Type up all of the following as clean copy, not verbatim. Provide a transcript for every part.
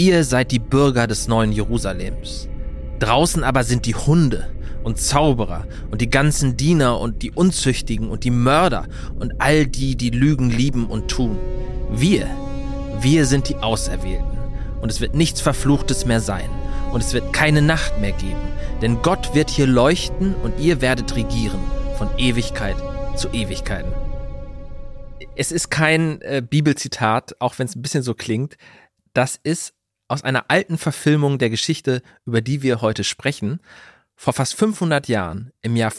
Ihr seid die Bürger des neuen Jerusalems. Draußen aber sind die Hunde und Zauberer und die ganzen Diener und die Unzüchtigen und die Mörder und all die, die Lügen lieben und tun. Wir sind die Auserwählten und es wird nichts Verfluchtes mehr sein und es wird keine Nacht mehr geben, denn Gott wird hier leuchten und ihr werdet regieren von Ewigkeit zu Ewigkeiten. Es ist kein Bibelzitat, auch wenn es ein bisschen so klingt. Das ist aus einer alten Verfilmung der Geschichte, über die wir heute sprechen. Vor fast 500 Jahren, im Jahr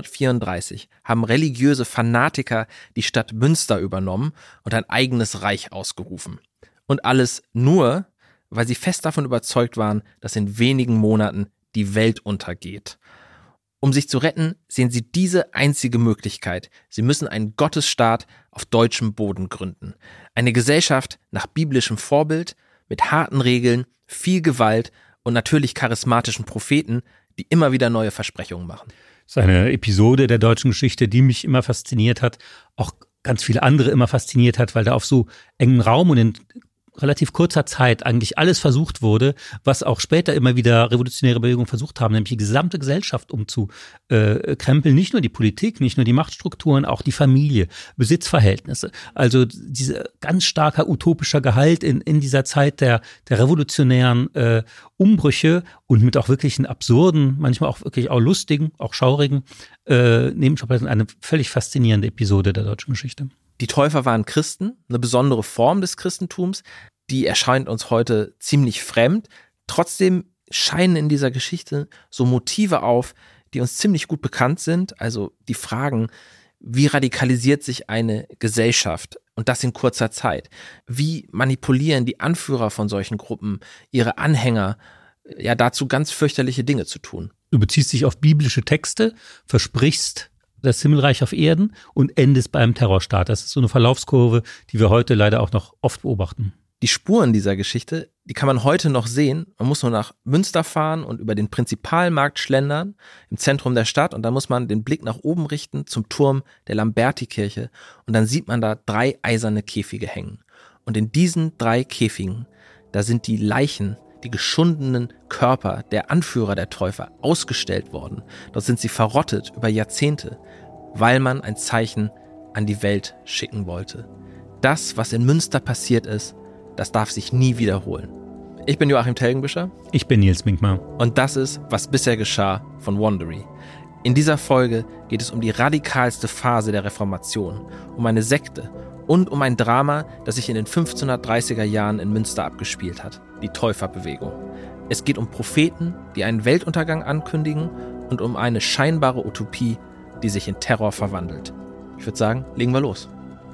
1534, haben religiöse Fanatiker die Stadt Münster übernommen und ein eigenes Reich ausgerufen. Und alles nur, weil sie fest davon überzeugt waren, dass in wenigen Monaten die Welt untergeht. Um sich zu retten, sehen sie diese einzige Möglichkeit. Sie müssen einen Gottesstaat auf deutschem Boden gründen. Eine Gesellschaft nach biblischem Vorbild, mit harten Regeln, viel Gewalt und natürlich charismatischen Propheten, die immer wieder neue Versprechungen machen. Das ist eine Episode der deutschen Geschichte, die mich immer fasziniert hat, auch ganz viele andere immer fasziniert hat, weil da auf so engem Raum und in relativ kurzer Zeit eigentlich alles versucht wurde, was auch später immer wieder revolutionäre Bewegungen versucht haben, nämlich die gesamte Gesellschaft umzukrempeln, nicht nur die Politik, nicht nur die Machtstrukturen, auch die Familie, Besitzverhältnisse. Also diese ganz starker utopischer Gehalt in dieser Zeit der revolutionären Umbrüche und mit auch wirklichen absurden, manchmal auch wirklich auch lustigen, auch schaurigen Nebenschaupreisen, eine völlig faszinierende Episode der deutschen Geschichte. Die Täufer waren Christen, eine besondere Form des Christentums, die erscheint uns heute ziemlich fremd. Trotzdem scheinen in dieser Geschichte so Motive auf, die uns ziemlich gut bekannt sind. Also die Fragen, wie radikalisiert sich eine Gesellschaft und das in kurzer Zeit? Wie manipulieren die Anführer von solchen Gruppen ihre Anhänger, ja dazu ganz fürchterliche Dinge zu tun? Du beziehst dich auf biblische Texte, versprichst das Himmelreich auf Erden und endest beim Terrorstaat. Das ist so eine Verlaufskurve, die wir heute leider auch noch oft beobachten. Die Spuren dieser Geschichte, die kann man heute noch sehen. Man muss nur nach Münster fahren und über den Prinzipalmarkt schlendern im Zentrum der Stadt und dann muss man den Blick nach oben richten zum Turm der Lambertikirche und dann sieht man da 3 eiserne Käfige hängen. Und in diesen 3 Käfigen, da sind die Leichen, die geschundenen Körper der Anführer der Täufer ausgestellt worden. Dort sind sie verrottet über Jahrzehnte, weil man ein Zeichen an die Welt schicken wollte. Das, was in Münster passiert ist, das darf sich nie wiederholen. Ich bin Joachim Telgenbischer. Ich bin Nils Minkmar. Und das ist Was bisher geschah von Wondery. In dieser Folge geht es um die radikalste Phase der Reformation, um eine Sekte und um ein Drama, das sich in den 1530er Jahren in Münster abgespielt hat, die Täuferbewegung. Es geht um Propheten, die einen Weltuntergang ankündigen und um eine scheinbare Utopie, die sich in Terror verwandelt. Ich würde sagen, legen wir los.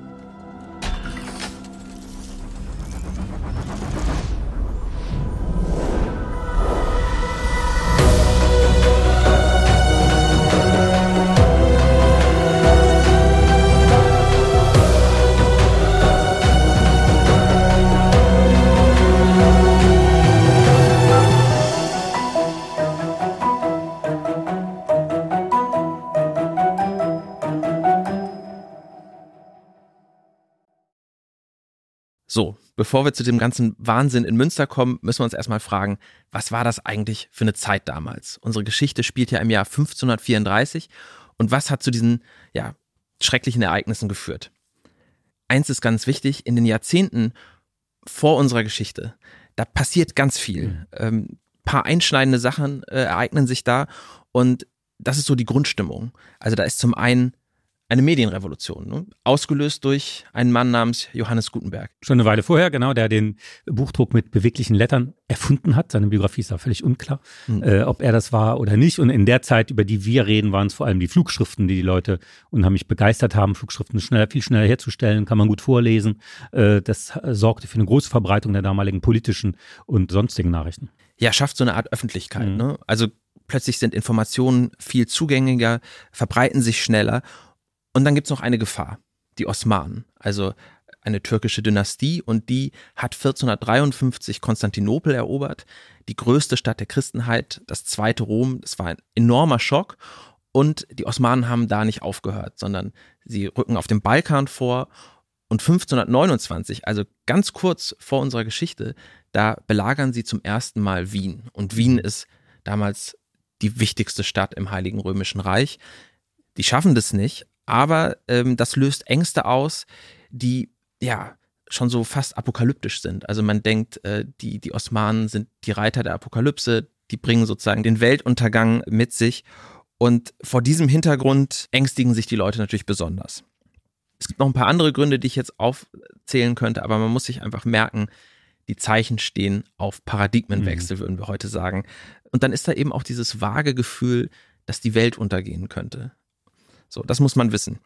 So, bevor wir zu dem ganzen Wahnsinn in Münster kommen, müssen wir uns erstmal fragen, was war das eigentlich für eine Zeit damals? Unsere Geschichte spielt ja im Jahr 1534 und was hat zu diesen schrecklichen Ereignissen geführt? Eins ist ganz wichtig, in den Jahrzehnten vor unserer Geschichte, da passiert ganz viel. Paar einschneidende Sachen ereignen sich da und das ist so die Grundstimmung. Also da ist zum einen eine Medienrevolution, ne? Ausgelöst durch einen Mann namens Johannes Gutenberg. Schon eine Weile vorher, genau, der den Buchdruck mit beweglichen Lettern erfunden hat. Seine Biografie ist da völlig unklar, ob er das war oder nicht. Und in der Zeit, über die wir reden, waren es vor allem die Flugschriften, die Leute unheimlich begeistert haben. Flugschriften viel schneller herzustellen, kann man gut vorlesen. Das sorgte für eine große Verbreitung der damaligen politischen und sonstigen Nachrichten. Ja, schafft so eine Art Öffentlichkeit, ne? Also plötzlich sind Informationen viel zugänglicher, verbreiten sich schneller. Und dann gibt es noch eine Gefahr, die Osmanen, also eine türkische Dynastie, und die hat 1453 Konstantinopel erobert, die größte Stadt der Christenheit, das zweite Rom. Das war ein enormer Schock und die Osmanen haben da nicht aufgehört, sondern sie rücken auf dem Balkan vor Und 1529, also ganz kurz vor unserer Geschichte, da belagern sie zum ersten Mal Wien. Und Wien ist damals die wichtigste Stadt im Heiligen Römischen Reich. Die schaffen das nicht, aber das löst Ängste aus, die ja schon so fast apokalyptisch sind. Also man denkt, die Osmanen sind die Reiter der Apokalypse, die bringen sozusagen den Weltuntergang mit sich. Und vor diesem Hintergrund ängstigen sich die Leute natürlich besonders. Es gibt noch ein paar andere Gründe, die ich jetzt aufzählen könnte, aber man muss sich einfach merken, die Zeichen stehen auf Paradigmenwechsel, würden wir heute sagen. Und dann ist da eben auch dieses vage Gefühl, dass die Welt untergehen könnte. So, das muss man wissen.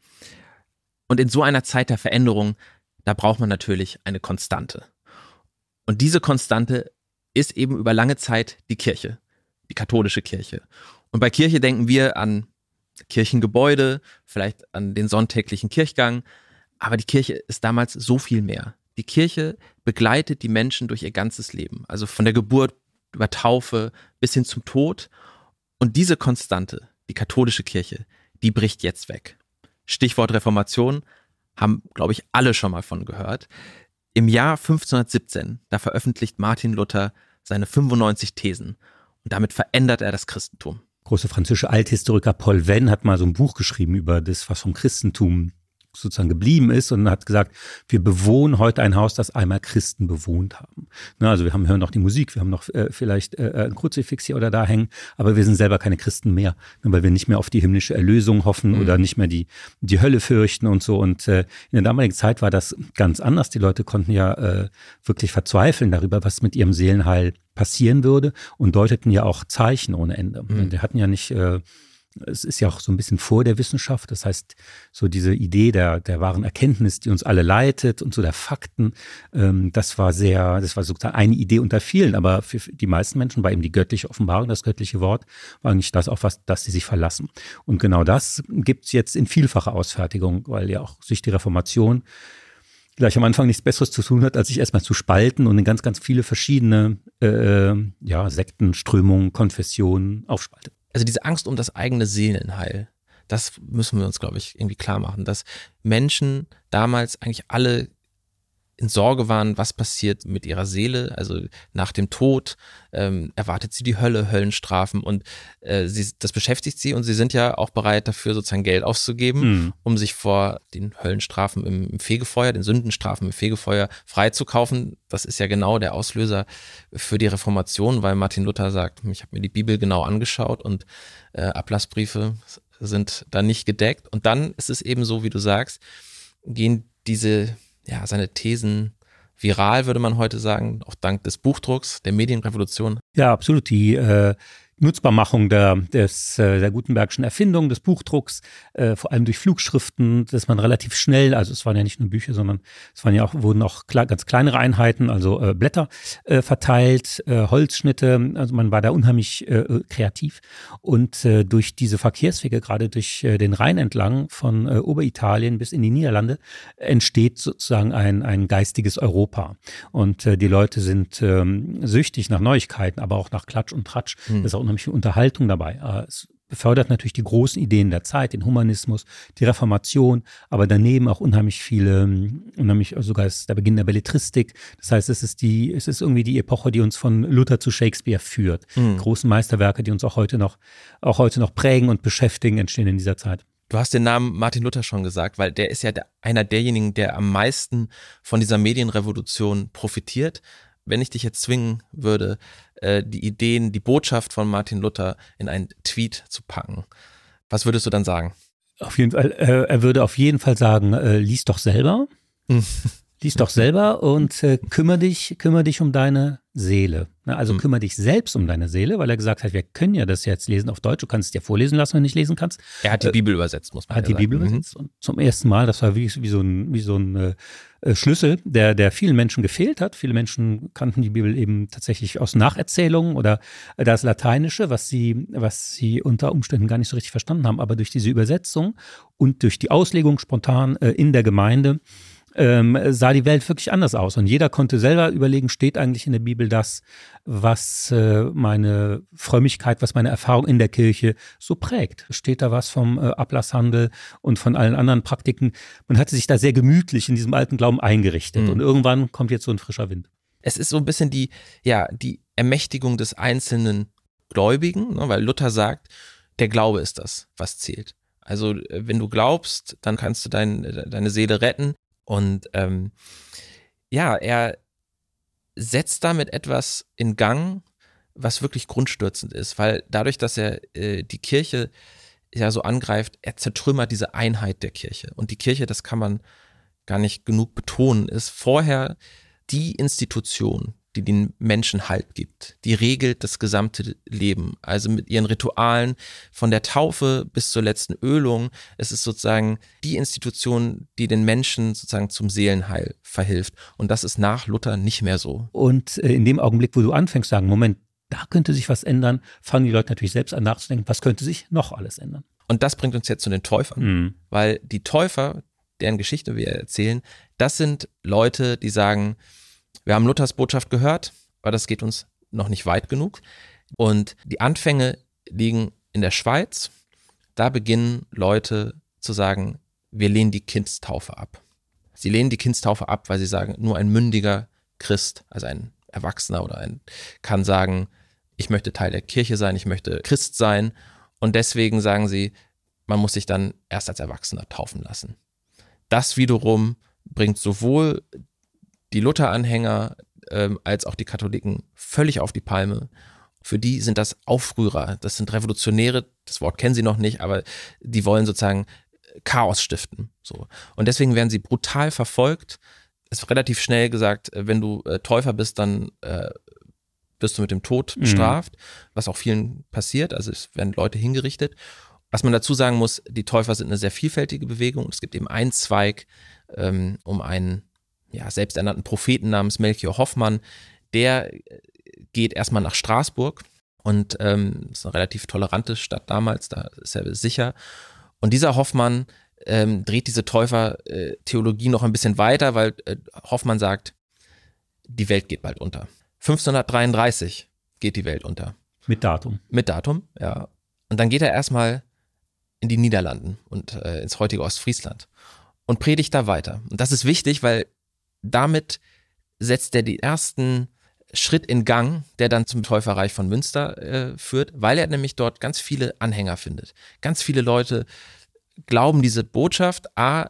Und in so einer Zeit der Veränderung, da braucht man natürlich eine Konstante. Und diese Konstante ist eben über lange Zeit die Kirche, die katholische Kirche. Und bei Kirche denken wir an Kirchengebäude, vielleicht an den sonntäglichen Kirchgang, aber die Kirche ist damals so viel mehr. Die Kirche begleitet die Menschen durch ihr ganzes Leben, also von der Geburt über Taufe bis hin zum Tod. Und diese Konstante, die katholische Kirche, die bricht jetzt weg. Stichwort Reformation, haben, glaube ich, alle schon mal von gehört. Im Jahr 1517, da veröffentlicht Martin Luther seine 95 Thesen und damit verändert er das Christentum. Große französische Althistoriker Paul Venn hat mal so ein Buch geschrieben über das, was vom Christentum sozusagen geblieben ist und hat gesagt, wir bewohnen heute ein Haus, das einmal Christen bewohnt haben. Na, also wir hören noch die Musik, wir haben noch vielleicht ein Kruzifix hier oder da hängen, aber wir sind selber keine Christen mehr, weil wir nicht mehr auf die himmlische Erlösung hoffen oder nicht mehr die Hölle fürchten und so. Und in der damaligen Zeit war das ganz anders. Die Leute konnten ja wirklich verzweifeln darüber, was mit ihrem Seelenheil passieren würde und deuteten ja auch Zeichen ohne Ende. Die hatten ja nicht es ist ja auch so ein bisschen vor der Wissenschaft, das heißt, so diese Idee der wahren Erkenntnis, die uns alle leitet und so der Fakten, das war sozusagen eine Idee unter vielen, aber für die meisten Menschen war eben die göttliche Offenbarung, das göttliche Wort, war eigentlich das, auf das sie sich verlassen. Und genau das gibt's jetzt in vielfacher Ausfertigung, weil ja auch sich die Reformation gleich am Anfang nichts Besseres zu tun hat, als sich erstmal zu spalten und in ganz, ganz viele verschiedene Sekten, Strömungen, Konfessionen aufspaltet. Also diese Angst um das eigene Seelenheil, das müssen wir uns, glaube ich, irgendwie klar machen, dass Menschen damals eigentlich alle in Sorge waren, was passiert mit ihrer Seele, also nach dem Tod erwartet sie die Hölle, Höllenstrafen und das beschäftigt sie und sie sind ja auch bereit dafür sozusagen Geld auszugeben, um sich vor den Höllenstrafen im Fegefeuer, den Sündenstrafen im Fegefeuer freizukaufen. Das ist ja genau der Auslöser für die Reformation, weil Martin Luther sagt, ich habe mir die Bibel genau angeschaut und Ablassbriefe sind da nicht gedeckt. Und dann ist es eben so, wie du sagst, gehen seine Thesen viral, würde man heute sagen, auch dank des Buchdrucks, der Medienrevolution. Ja, absolut. Die Nutzbarmachung der Gutenbergschen Erfindung, des Buchdrucks, vor allem durch Flugschriften, dass man relativ schnell, also es waren ja nicht nur Bücher, sondern es wurden auch ganz kleinere Einheiten, also Blätter verteilt, Holzschnitte, also man war da unheimlich kreativ und durch diese Verkehrswege, gerade durch den Rhein entlang von Oberitalien bis in die Niederlande, entsteht sozusagen ein geistiges Europa und die Leute sind süchtig nach Neuigkeiten, aber auch nach Klatsch und Tratsch. Das ist auch unheimlich viel Unterhaltung dabei. Es befördert natürlich die großen Ideen der Zeit, den Humanismus, die Reformation, aber daneben auch sogar ist der Beginn der Belletristik. Das heißt, es ist irgendwie die Epoche, die uns von Luther zu Shakespeare führt. Großen Meisterwerke, die uns auch heute noch prägen und beschäftigen, entstehen in dieser Zeit. Du hast den Namen Martin Luther schon gesagt, weil der ist ja einer derjenigen, der am meisten von dieser Medienrevolution profitiert. Wenn ich dich jetzt zwingen würde, die Ideen, die Botschaft von Martin Luther in einen Tweet zu packen, was würdest du dann sagen? Auf jeden Fall, er würde auf jeden Fall sagen, lies doch selber. Lies doch selber und kümmere dich um deine Seele. Also kümmere dich selbst um deine Seele, weil er gesagt hat, wir können ja das jetzt lesen auf Deutsch, du kannst es dir vorlesen lassen, wenn du nicht lesen kannst. Er hat die Bibel übersetzt, muss man sagen. Er hat die Bibel übersetzt und zum ersten Mal, das war wie so ein Schlüssel, der vielen Menschen gefehlt hat. Viele Menschen kannten die Bibel eben tatsächlich aus Nacherzählungen oder das Lateinische, was sie unter Umständen gar nicht so richtig verstanden haben. Aber durch diese Übersetzung und durch die Auslegung spontan in der Gemeinde sah die Welt wirklich anders aus. Und jeder konnte selber überlegen, steht eigentlich in der Bibel das, was meine Frömmigkeit, was meine Erfahrung in der Kirche so prägt? Steht da was vom Ablasshandel und von allen anderen Praktiken? Man hatte sich da sehr gemütlich in diesem alten Glauben eingerichtet. Und irgendwann kommt jetzt so ein frischer Wind. Es ist so ein bisschen die Ermächtigung des einzelnen Gläubigen, ne, weil Luther sagt, der Glaube ist das, was zählt. Also wenn du glaubst, dann kannst du deine Seele retten. Und er setzt damit etwas in Gang, was wirklich grundstürzend ist, weil dadurch, dass er die Kirche ja so angreift, er zertrümmert diese Einheit der Kirche. Und die Kirche, das kann man gar nicht genug betonen, ist vorher die Institution, die den Menschen Halt gibt. Die regelt das gesamte Leben. Also mit ihren Ritualen von der Taufe bis zur letzten Ölung. Es ist sozusagen die Institution, die den Menschen sozusagen zum Seelenheil verhilft. Und das ist nach Luther nicht mehr so. Und in dem Augenblick, wo du anfängst zu sagen, Moment, da könnte sich was ändern, fangen die Leute natürlich selbst an nachzudenken, was könnte sich noch alles ändern. Und das bringt uns jetzt zu den Täufern. Weil die Täufer, deren Geschichte wir erzählen, das sind Leute, die sagen, wir haben Luthers Botschaft gehört, aber das geht uns noch nicht weit genug. Und die Anfänge liegen in der Schweiz. Da beginnen Leute zu sagen, wir lehnen die Kindstaufe ab. Sie lehnen die Kindstaufe ab, weil sie sagen, nur ein mündiger Christ, also ein Erwachsener kann sagen, ich möchte Teil der Kirche sein, ich möchte Christ sein. Und deswegen sagen sie, man muss sich dann erst als Erwachsener taufen lassen. Das wiederum bringt sowohl die Luther-Anhänger als auch die Katholiken völlig auf die Palme. Für die sind das Aufrührer, das sind Revolutionäre, das Wort kennen sie noch nicht, aber die wollen sozusagen Chaos stiften. So. Und deswegen werden sie brutal verfolgt. Es wird relativ schnell gesagt, wenn du Täufer bist, dann wirst du mit dem Tod bestraft, was auch vielen passiert, also es werden Leute hingerichtet. Was man dazu sagen muss, die Täufer sind eine sehr vielfältige Bewegung. Es gibt eben einen Zweig um einen selbsternannten Propheten namens Melchior Hoffmann, der geht erstmal nach Straßburg und ist eine relativ tolerante Stadt damals, da ist er sicher. Und dieser Hoffmann dreht diese Täufer-Theologie noch ein bisschen weiter, weil Hoffmann sagt, die Welt geht bald unter. 1533 geht die Welt unter. Mit Datum. Mit Datum, ja. Und dann geht er erstmal in die Niederlanden und ins heutige Ostfriesland und predigt da weiter. Und das ist wichtig, weil damit setzt er den ersten Schritt in Gang, der dann zum Täuferreich von Münster führt, weil er nämlich dort ganz viele Anhänger findet. Ganz viele Leute glauben diese Botschaft,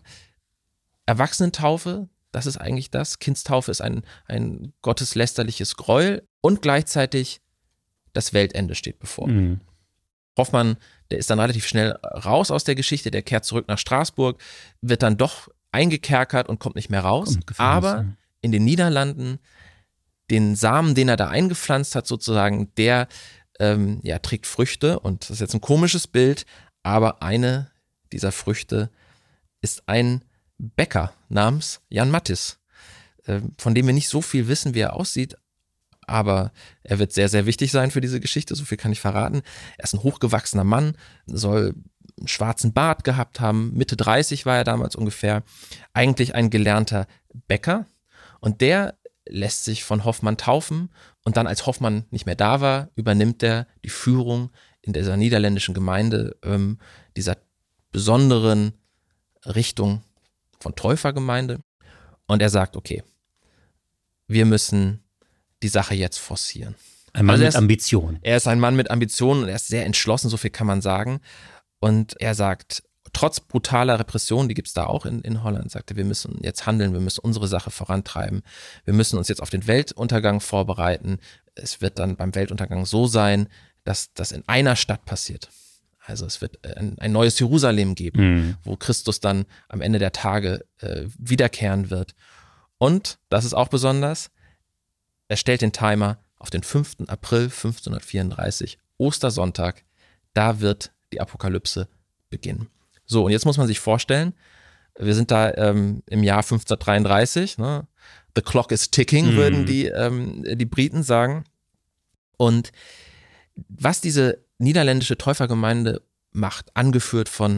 Erwachsenentaufe, das ist eigentlich das, Kindstaufe ist ein gotteslästerliches Gräuel und gleichzeitig das Weltende steht bevor. Hoffmann, der ist dann relativ schnell raus aus der Geschichte, der kehrt zurück nach Straßburg, wird dann doch eingekerkert und kommt nicht mehr raus. Aber in den Niederlanden, den Samen, den er da eingepflanzt hat sozusagen, der trägt Früchte und das ist jetzt ein komisches Bild, aber eine dieser Früchte ist ein Bäcker namens Jan Matthys, von dem wir nicht so viel wissen, wie er aussieht, aber er wird sehr, sehr wichtig sein für diese Geschichte, so viel kann ich verraten. Er ist ein hochgewachsener Mann, soll einen schwarzen Bart gehabt haben, Mitte 30 war er damals ungefähr, eigentlich ein gelernter Bäcker und der lässt sich von Hoffmann taufen und dann, als Hoffmann nicht mehr da war, übernimmt er die Führung in dieser niederländischen Gemeinde, dieser besonderen Richtung von Täufergemeinde und er sagt, okay, wir müssen die Sache jetzt forcieren. Ein Mann mit Ambition. Er ist ein Mann mit Ambitionen und er ist sehr entschlossen, so viel kann man sagen. Und er sagt, trotz brutaler Repression, die gibt es da auch in Holland, sagte, wir müssen jetzt handeln, wir müssen unsere Sache vorantreiben, wir müssen uns jetzt auf den Weltuntergang vorbereiten. Es wird dann beim Weltuntergang so sein, dass das in einer Stadt passiert. Also es wird ein neues Jerusalem geben, wo Christus dann am Ende der Tage wiederkehren wird. Und, das ist auch besonders, er stellt den Timer auf den 5. April 1534, Ostersonntag, da wird die Apokalypse beginnen. So, und jetzt muss man sich vorstellen, wir sind da im Jahr 1533, ne? The clock is ticking, würden die Briten sagen. Und was diese niederländische Täufergemeinde macht, angeführt von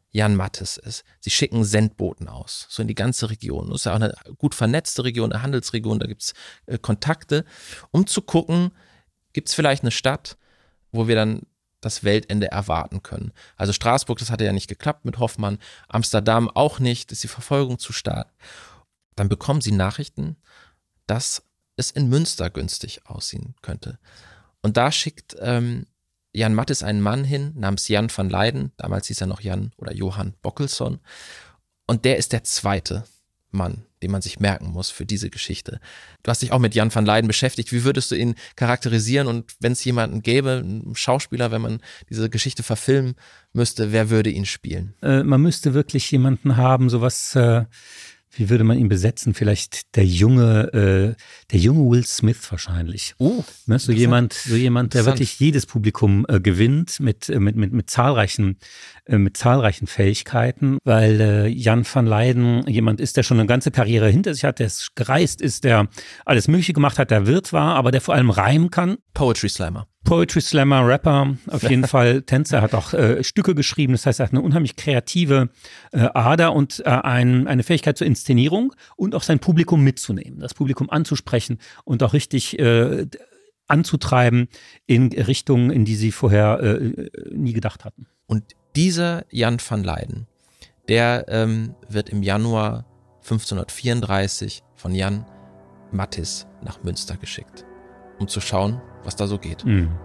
Jan Matthys ist. Sie schicken Sendboten aus, so in die ganze Region. Das ist ja auch eine gut vernetzte Region, eine Handelsregion, da gibt es Kontakte, um zu gucken, gibt es vielleicht eine Stadt, wo wir dann das Weltende erwarten können. Also Straßburg, das hatte ja nicht geklappt mit Hoffmann, Amsterdam auch nicht, ist die Verfolgung zu stark. Dann bekommen sie Nachrichten, dass es in Münster günstig aussehen könnte. Und da schickt Jan Matthys einen Mann hin, namens Jan van Leyden, damals hieß er noch Jan oder Johann Bockelson. Und der ist der zweite Mann, den man sich merken muss für diese Geschichte. Du hast dich auch mit Jan van Leyden beschäftigt. Wie würdest du ihn charakterisieren? Und wenn es jemanden gäbe, einen Schauspieler, wenn man diese Geschichte verfilmen müsste, wer würde ihn spielen? Man müsste wirklich jemanden haben, sowas, wie würde man ihn besetzen? Vielleicht der junge Will Smith wahrscheinlich. Ne, so jemand, der wirklich jedes Publikum gewinnt mit zahlreichen Fähigkeiten, weil Jan van Leyden jemand ist, der schon eine ganze Karriere hinter sich hat, der gereist ist, der alles Mögliche gemacht hat, der Wirt war, aber der vor allem reimen kann. Poetry Slammer, Rapper, auf jeden Fall Tänzer, hat auch Stücke geschrieben, das heißt, er hat eine unheimlich kreative Ader und eine Fähigkeit zur Inszenierung und auch sein Publikum mitzunehmen, das Publikum anzusprechen und auch richtig anzutreiben in Richtungen, in die sie vorher nie gedacht hatten. Und dieser Jan van Leyden, der wird im Januar 1534 von Jan Matthys nach Münster geschickt, um zu schauen, was da so geht.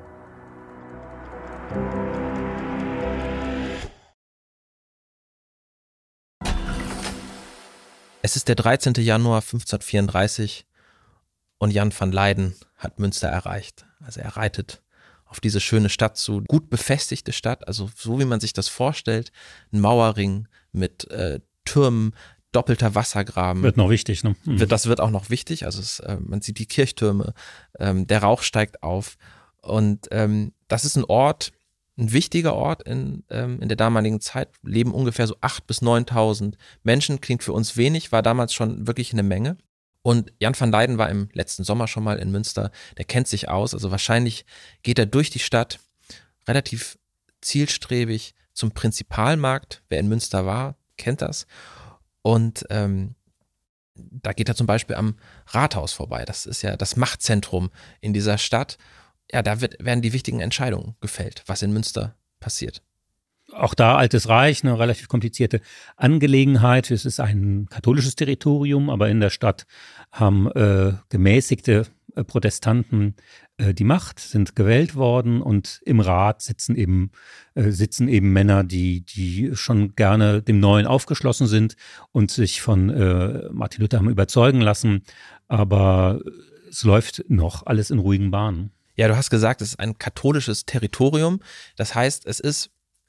Es ist der 13. Januar 1534 und Jan van Leyden hat Münster erreicht. Also er reitet auf diese schöne Stadt zu, gut befestigte Stadt, also so wie man sich das vorstellt, ein Mauerring mit Türmen, doppelter Wassergraben. Wird noch wichtig, ne? Das wird auch noch wichtig, also man sieht die Kirchtürme, der Rauch steigt auf und das ist ein Ort, ein wichtiger Ort in der damaligen Zeit, leben ungefähr so 8.000 bis 9.000 Menschen, klingt für uns wenig, war damals schon wirklich eine Menge. Und Jan van Leyden war im letzten Sommer schon mal in Münster, der kennt sich aus, also wahrscheinlich geht er durch die Stadt relativ zielstrebig zum Prinzipalmarkt, wer in Münster war, kennt das. Und da geht er zum Beispiel am Rathaus vorbei, das ist ja das Machtzentrum in dieser Stadt. Ja, da werden die wichtigen Entscheidungen gefällt, was in Münster passiert. Auch da Altes Reich, eine relativ komplizierte Angelegenheit. Es ist ein katholisches Territorium, aber in der Stadt haben gemäßigte Protestanten die Macht, sind gewählt worden und im Rat sitzen eben Männer, die schon gerne dem Neuen aufgeschlossen sind und sich von Martin Luther haben überzeugen lassen. Aber es läuft noch alles in ruhigen Bahnen. Ja, du hast gesagt, es ist ein katholisches Territorium. Das heißt, es ist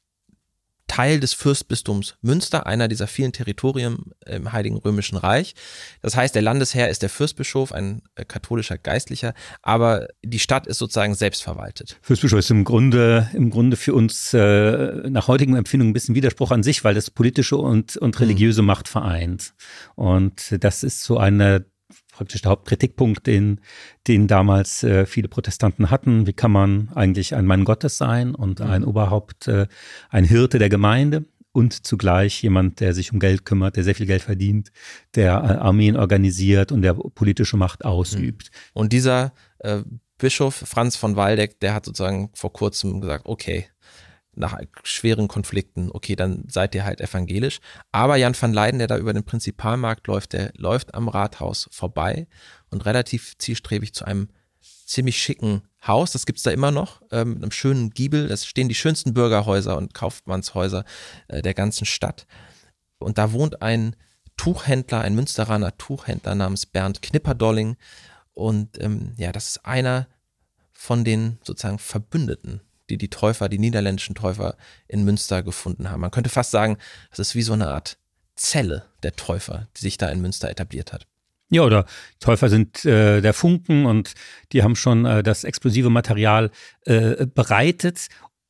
Teil des Fürstbistums Münster, einer dieser vielen Territorien im Heiligen Römischen Reich. Das heißt, der Landesherr ist der Fürstbischof, ein katholischer Geistlicher, aber die Stadt ist sozusagen selbstverwaltet. Fürstbischof ist im Grunde für uns nach heutigen Empfindungen ein bisschen Widerspruch an sich, weil das politische und religiöse Macht vereint. Und das ist so praktisch der Hauptkritikpunkt, den damals viele Protestanten hatten. Wie kann man eigentlich ein Mann Gottes sein und ein Oberhaupt, ein Hirte der Gemeinde und zugleich jemand, der sich um Geld kümmert, der sehr viel Geld verdient, der Armeen organisiert und der politische Macht ausübt. Und dieser Bischof Franz von Waldeck, der hat sozusagen vor kurzem gesagt, okay, nach schweren Konflikten, okay, dann seid ihr halt evangelisch. Aber Jan van Leyden, der da über den Prinzipalmarkt läuft, der läuft am Rathaus vorbei und relativ zielstrebig zu einem ziemlich schicken Haus, das gibt's da immer noch, mit einem schönen Giebel, da stehen die schönsten Bürgerhäuser und Kaufmannshäuser der ganzen Stadt. Und da wohnt ein Tuchhändler, ein Münsteraner Tuchhändler namens Bernd Knipperdolling und das ist einer von den sozusagen Verbündeten, die Täufer, die niederländischen Täufer in Münster gefunden haben. Man könnte fast sagen, das ist wie so eine Art Zelle der Täufer, die sich da in Münster etabliert hat. Ja, oder Täufer sind der Funken und die haben schon das explosive Material bereitet.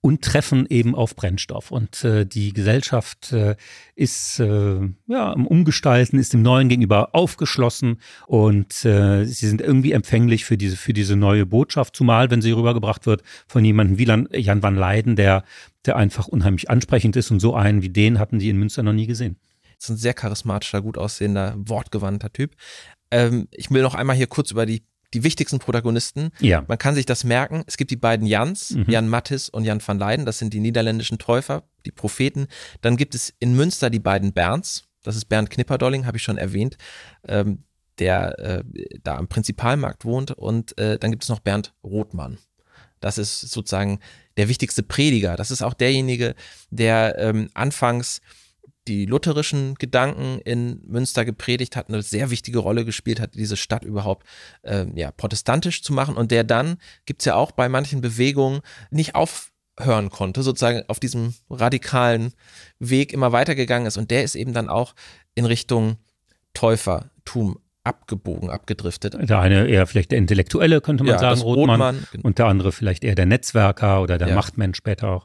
und treffen eben auf Brennstoff. Und die Gesellschaft ist im Umgestalten, ist dem Neuen gegenüber aufgeschlossen und sie sind irgendwie empfänglich für diese neue Botschaft, zumal wenn sie rübergebracht wird von jemandem wie Jan van Leyden, der einfach unheimlich ansprechend ist, und so einen wie den hatten die in Münster noch nie gesehen. Das ist ein sehr charismatischer, gut aussehender, wortgewandter Typ. Ich will noch einmal hier kurz über die wichtigsten Protagonisten. Ja. Man kann sich das merken. Es gibt die beiden Jans, Jan Matthys und Jan van Leyden. Das sind die niederländischen Täufer, die Propheten. Dann gibt es in Münster die beiden Bernds. Das ist Bernd Knipperdolling, habe ich schon erwähnt, der da am Prinzipalmarkt wohnt. Und dann gibt es noch Bernd Rothmann. Das ist sozusagen der wichtigste Prediger. Das ist auch derjenige, der anfangs die lutherischen Gedanken in Münster gepredigt hat, eine sehr wichtige Rolle gespielt hat, diese Stadt überhaupt protestantisch zu machen, und der dann, gibt es ja auch bei manchen Bewegungen, nicht aufhören konnte, sozusagen auf diesem radikalen Weg immer weitergegangen ist, und der ist eben dann auch in Richtung Täufertum abgebogen, abgedriftet. Der eine eher vielleicht der Intellektuelle, könnte man sagen, Rothmann, genau. Und der andere vielleicht eher der Netzwerker oder der Machtmensch, später auch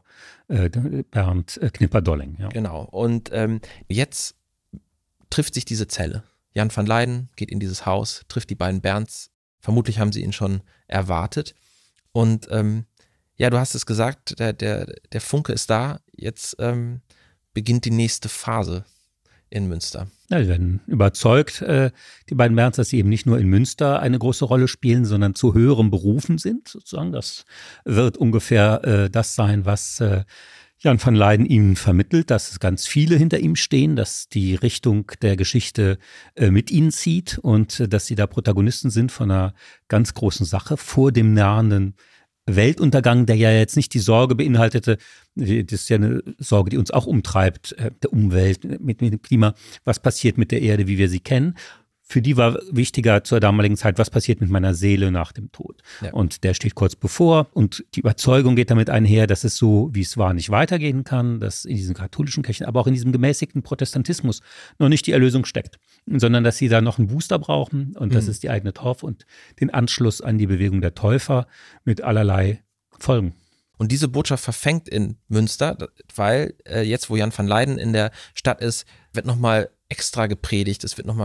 Bernd Knipperdolling. Ja. Genau, und jetzt trifft sich diese Zelle. Jan van Leyden geht in dieses Haus, trifft die beiden Bernds, vermutlich haben sie ihn schon erwartet, und du hast es gesagt, der Funke ist da, jetzt beginnt die nächste Phase in Münster. Ja, die werden überzeugt, die beiden Bernds, dass sie eben nicht nur in Münster eine große Rolle spielen, sondern zu höherem berufen sind, sozusagen. Das wird ungefähr das sein, was Jan van Leyden ihnen vermittelt, dass ganz viele hinter ihm stehen, dass die Richtung der Geschichte mit ihnen zieht und dass sie da Protagonisten sind von einer ganz großen Sache vor dem nahenden Weltuntergang, der ja jetzt nicht die Sorge beinhaltete, das ist ja eine Sorge, die uns auch umtreibt, der Umwelt, mit dem Klima, was passiert mit der Erde, wie wir sie kennen. Für die war wichtiger zur damaligen Zeit, was passiert mit meiner Seele nach dem Tod. Ja. Und der steht kurz bevor, und die Überzeugung geht damit einher, dass es so, wie es war, nicht weitergehen kann, dass in diesen katholischen Kirchen, aber auch in diesem gemäßigten Protestantismus noch nicht die Erlösung steckt, sondern dass sie da noch einen Booster brauchen, und das ist die eigene Taufe und den Anschluss an die Bewegung der Täufer mit allerlei Folgen. Und diese Botschaft verfängt in Münster, weil jetzt, wo Jan van Leyden in der Stadt ist, wird nochmal extra gepredigt,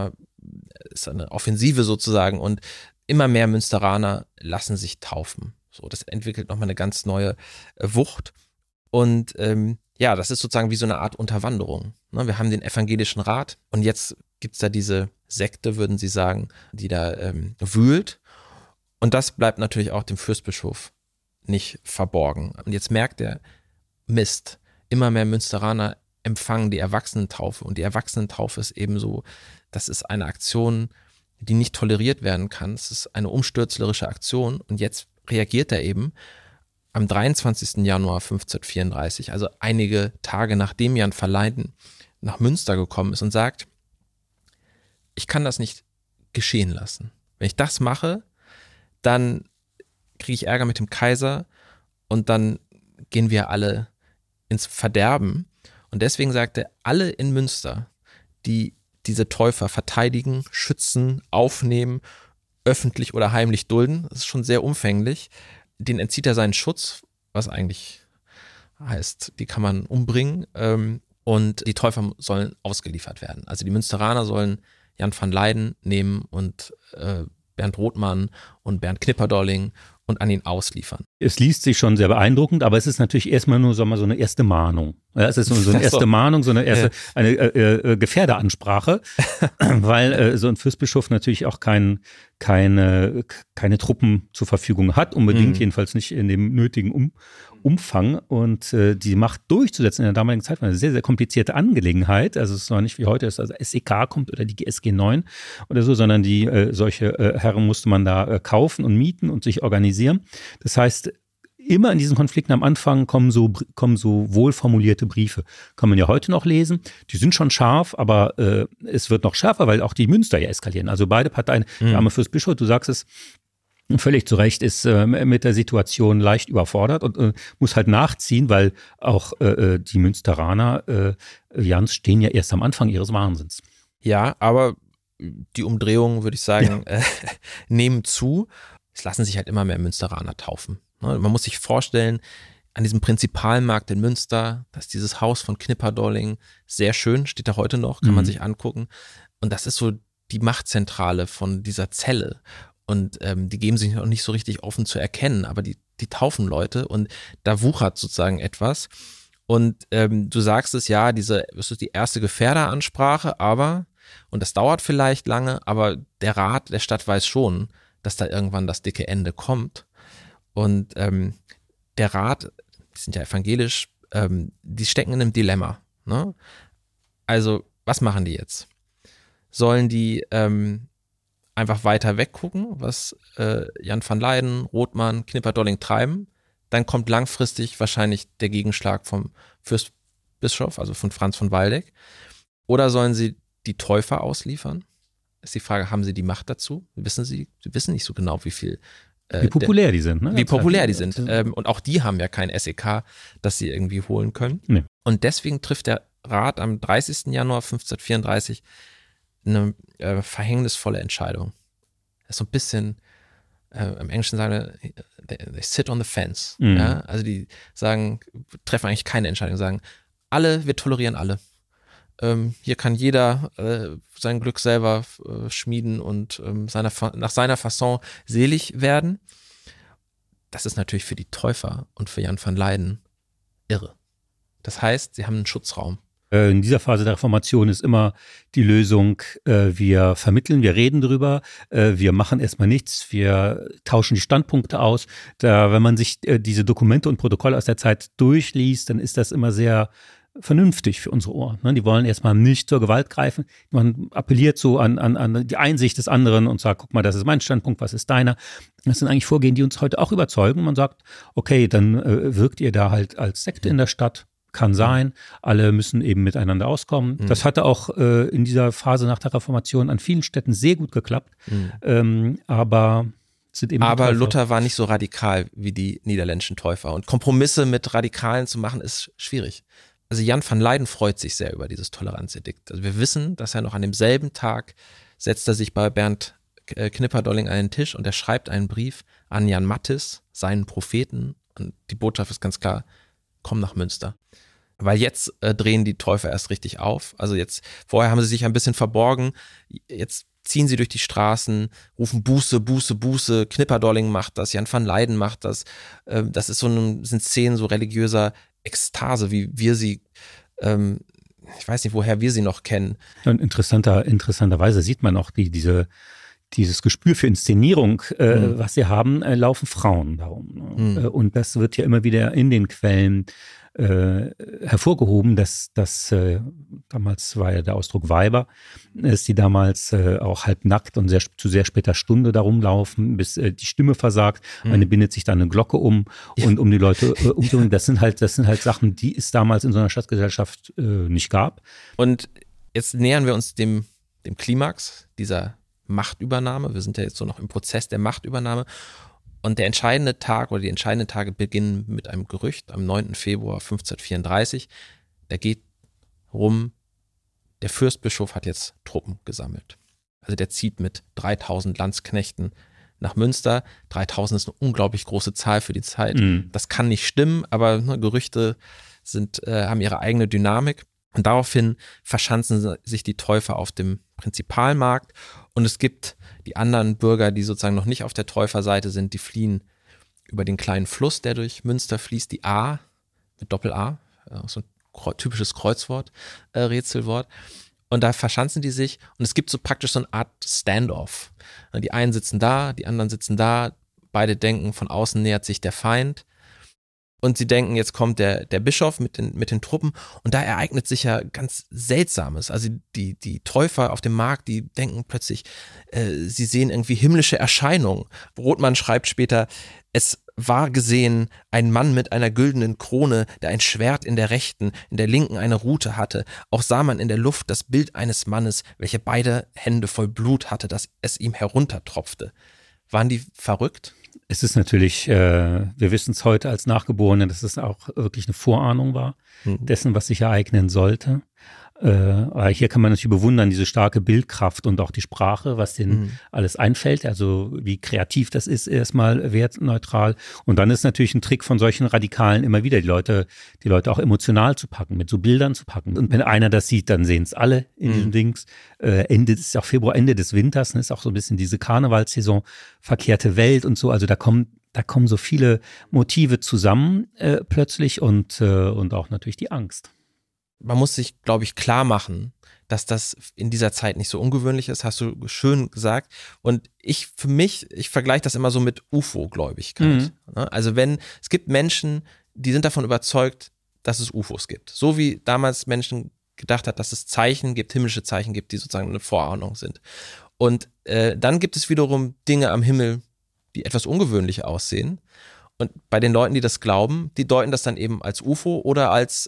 ist eine Offensive sozusagen, und immer mehr Münsteraner lassen sich taufen. So, das entwickelt nochmal eine ganz neue Wucht, und das ist sozusagen wie so eine Art Unterwanderung. Ne? Wir haben den evangelischen Rat, und jetzt gibt es da diese Sekte, würden Sie sagen, die da wühlt, und das bleibt natürlich auch dem Fürstbischof nicht verborgen. Und jetzt merkt er, Mist, immer mehr Münsteraner empfangen die Erwachsenentaufe, und die Erwachsenentaufe ist eben so, das ist eine Aktion, die nicht toleriert werden kann. Es ist eine umstürzlerische Aktion, und jetzt reagiert er eben am 23. Januar 1534, also einige Tage nachdem Jan van Leyden nach Münster gekommen ist, und sagt, ich kann das nicht geschehen lassen. Wenn ich das mache, dann kriege ich Ärger mit dem Kaiser, und dann gehen wir alle ins Verderben. Und deswegen sagt er, alle in Münster, die diese Täufer verteidigen, schützen, aufnehmen, öffentlich oder heimlich dulden, das ist schon sehr umfänglich, den entzieht er seinen Schutz, was eigentlich heißt, die kann man umbringen, und die Täufer sollen ausgeliefert werden. Also die Münsteraner sollen Jan van Leyden nehmen und Bernd Rothmann und Bernd Knipperdolling und an ihn ausliefern. Es liest sich schon sehr beeindruckend, aber es ist natürlich erstmal nur so eine erste Mahnung. Ja, es ist so eine erste Mahnung, so eine erste eine Gefährderansprache, weil so ein Fürstbischof natürlich auch keine Truppen zur Verfügung hat, unbedingt, jedenfalls nicht in dem nötigen Umfang, und die Macht durchzusetzen in der damaligen Zeit war eine sehr, sehr komplizierte Angelegenheit. Also es war nicht wie heute, dass also SEK kommt oder die GSG 9 oder so, sondern solche Herren musste man da kaufen und mieten und sich organisieren. Das heißt, immer in diesen Konflikten am Anfang kommen so wohlformulierte Briefe. Kann man ja heute noch lesen. Die sind schon scharf, aber es wird noch schärfer, weil auch die Münster ja eskalieren. Also beide Parteien, der arme Fürstbischof, du sagst es völlig zu Recht, ist mit der Situation leicht überfordert und muss halt nachziehen, weil auch die Münsteraner, Jans, stehen ja erst am Anfang ihres Wahnsinns. Ja, aber die Umdrehungen, würde ich sagen, nehmen zu. Es lassen sich halt immer mehr Münsteraner taufen. Man muss sich vorstellen, an diesem Prinzipalmarkt in Münster, das ist dieses Haus von Knipperdolling, sehr schön, steht da heute noch, kann man sich angucken. Und das ist so die Machtzentrale von dieser Zelle. Und die geben sich noch nicht so richtig offen zu erkennen, aber die taufen Leute und da wuchert sozusagen etwas. Und du sagst es ja, das ist die erste Gefährderansprache, und das dauert vielleicht lange, aber der Rat der Stadt weiß schon, dass da irgendwann das dicke Ende kommt. Und der Rat, die sind ja evangelisch, die stecken in einem Dilemma. Ne? Also, was machen die jetzt? Sollen die einfach weiter weggucken, was Jan van Leyden, Rothmann, Knipperdolling treiben? Dann kommt langfristig wahrscheinlich der Gegenschlag vom Fürstbischof, also von Franz von Waldeck. Oder sollen sie die Täufer ausliefern? Ist die Frage, haben sie die Macht dazu? Sie wissen nicht so genau, wie viel. Wie populär die sind. Ne? Wie populär die sind. Und auch die haben ja kein SEK, das sie irgendwie holen können. Nee. Und deswegen trifft der Rat am 30. Januar 1534 eine verhängnisvolle Entscheidung. Das ist so ein bisschen, im Englischen sagen they sit on the fence. Ja? Also die treffen eigentlich keine Entscheidung, sagen, wir tolerieren alle. Hier kann jeder sein Glück selber schmieden und nach seiner Fasson selig werden. Das ist natürlich für die Täufer und für Jan van Leyden irre. Das heißt, sie haben einen Schutzraum. In dieser Phase der Reformation ist immer die Lösung, wir vermitteln, wir reden drüber, wir machen erstmal nichts, wir tauschen die Standpunkte aus. Wenn man sich diese Dokumente und Protokolle aus der Zeit durchliest, dann ist das immer sehr vernünftig für unsere Ohren. Ne? Die wollen erstmal nicht zur Gewalt greifen. Man appelliert so an die Einsicht des anderen und sagt, guck mal, das ist mein Standpunkt, was ist deiner? Das sind eigentlich Vorgehen, die uns heute auch überzeugen. Man sagt, okay, dann wirkt ihr da halt als Sekte in der Stadt. Kann sein. Alle müssen eben miteinander auskommen. Das hatte auch in dieser Phase nach der Reformation an vielen Städten sehr gut geklappt. Aber Luther war nicht so radikal wie die niederländischen Täufer. Und Kompromisse mit Radikalen zu machen, ist schwierig. Also Jan van Leyden freut sich sehr über dieses Toleranzedikt. Also wir wissen, dass er noch an demselben Tag setzt er sich bei Bernd Knipperdolling an den Tisch und er schreibt einen Brief an Jan Matthys, seinen Propheten. Und die Botschaft ist ganz klar, komm nach Münster. Weil jetzt drehen die Täufer erst richtig auf. Also vorher haben sie sich ein bisschen verborgen. Jetzt ziehen sie durch die Straßen, rufen Buße, Buße, Buße. Knipperdolling macht das, Jan van Leyden macht das. Das ist sind Szenen so religiöser Ekstase, wie wir sie, ich weiß nicht, woher wir sie noch kennen. Und interessanterweise sieht man auch dieses Gespür für Inszenierung, was sie haben, laufen Frauen darum. Und das wird ja immer wieder in den Quellen hervorgehoben, dass damals war ja der Ausdruck Weiber, dass die damals auch halbnackt und zu sehr später Stunde darum laufen, bis die Stimme versagt. Eine bindet sich dann eine Glocke und um die Leute umzubringen. Das sind halt Sachen, die es damals in so einer Stadtgesellschaft nicht gab. Und jetzt nähern wir uns dem Klimax dieser Machtübernahme. Wir sind ja jetzt so noch im Prozess der Machtübernahme. Und der entscheidende Tag oder die entscheidenden Tage beginnen mit einem Gerücht am 9. Februar 1534. Da geht rum, der Fürstbischof hat jetzt Truppen gesammelt. Also der zieht mit 3000 Landsknechten nach Münster. 3000 ist eine unglaublich große Zahl für die Zeit. Das kann nicht stimmen, aber Gerüchte haben ihre eigene Dynamik. Und daraufhin verschanzen sich die Täufer auf dem Prinzipalmarkt und es gibt die anderen Bürger, die sozusagen noch nicht auf der Täuferseite sind, die fliehen über den kleinen Fluss, der durch Münster fließt, die A mit Doppel-A, so ein typisches Kreuzwort, Rätselwort. Und da verschanzen die sich und es gibt so praktisch so eine Art Standoff. Die einen sitzen da, die anderen sitzen da, beide denken, von außen nähert sich der Feind. Und sie denken, jetzt kommt der Bischof mit den Truppen und da ereignet sich ja ganz Seltsames. Also die Täufer auf dem Markt, die denken plötzlich, sie sehen irgendwie himmlische Erscheinungen. Rothmann schreibt später, es war gesehen ein Mann mit einer güldenen Krone, der ein Schwert in der rechten, in der linken eine Rute hatte. Auch sah man in der Luft das Bild eines Mannes, welcher beide Hände voll Blut hatte, dass es ihm heruntertropfte. Waren die verrückt? Es ist natürlich, wir wissen es heute als Nachgeborene, dass es auch wirklich eine Vorahnung war dessen, was sich ereignen sollte. Aber hier kann man natürlich bewundern, diese starke Bildkraft und auch die Sprache, was denen alles einfällt, also wie kreativ das ist, erstmal wertneutral. Und dann ist natürlich ein Trick von solchen Radikalen immer wieder, die Leute auch emotional zu packen, mit so Bildern zu packen. Und wenn einer das sieht, dann sehen es alle in diesem Dings. Das ist auch Februar, Ende des Winters, ne, ist auch so ein bisschen diese Karnevalssaison, verkehrte Welt und so. Also da kommen so viele Motive zusammen plötzlich und auch natürlich die Angst. Man muss sich, glaube ich, klar machen, dass das in dieser Zeit nicht so ungewöhnlich ist, hast du schön gesagt. Und ich vergleiche das immer so mit UFO-Gläubigkeit. Also es gibt Menschen, die sind davon überzeugt, dass es UFOs gibt. So wie damals Menschen gedacht hat, dass es Zeichen gibt, himmlische Zeichen gibt, die sozusagen eine Vorahnung sind. Und dann gibt es wiederum Dinge am Himmel, die etwas ungewöhnlich aussehen. Und bei den Leuten, die das glauben, die deuten das dann eben als UFO oder als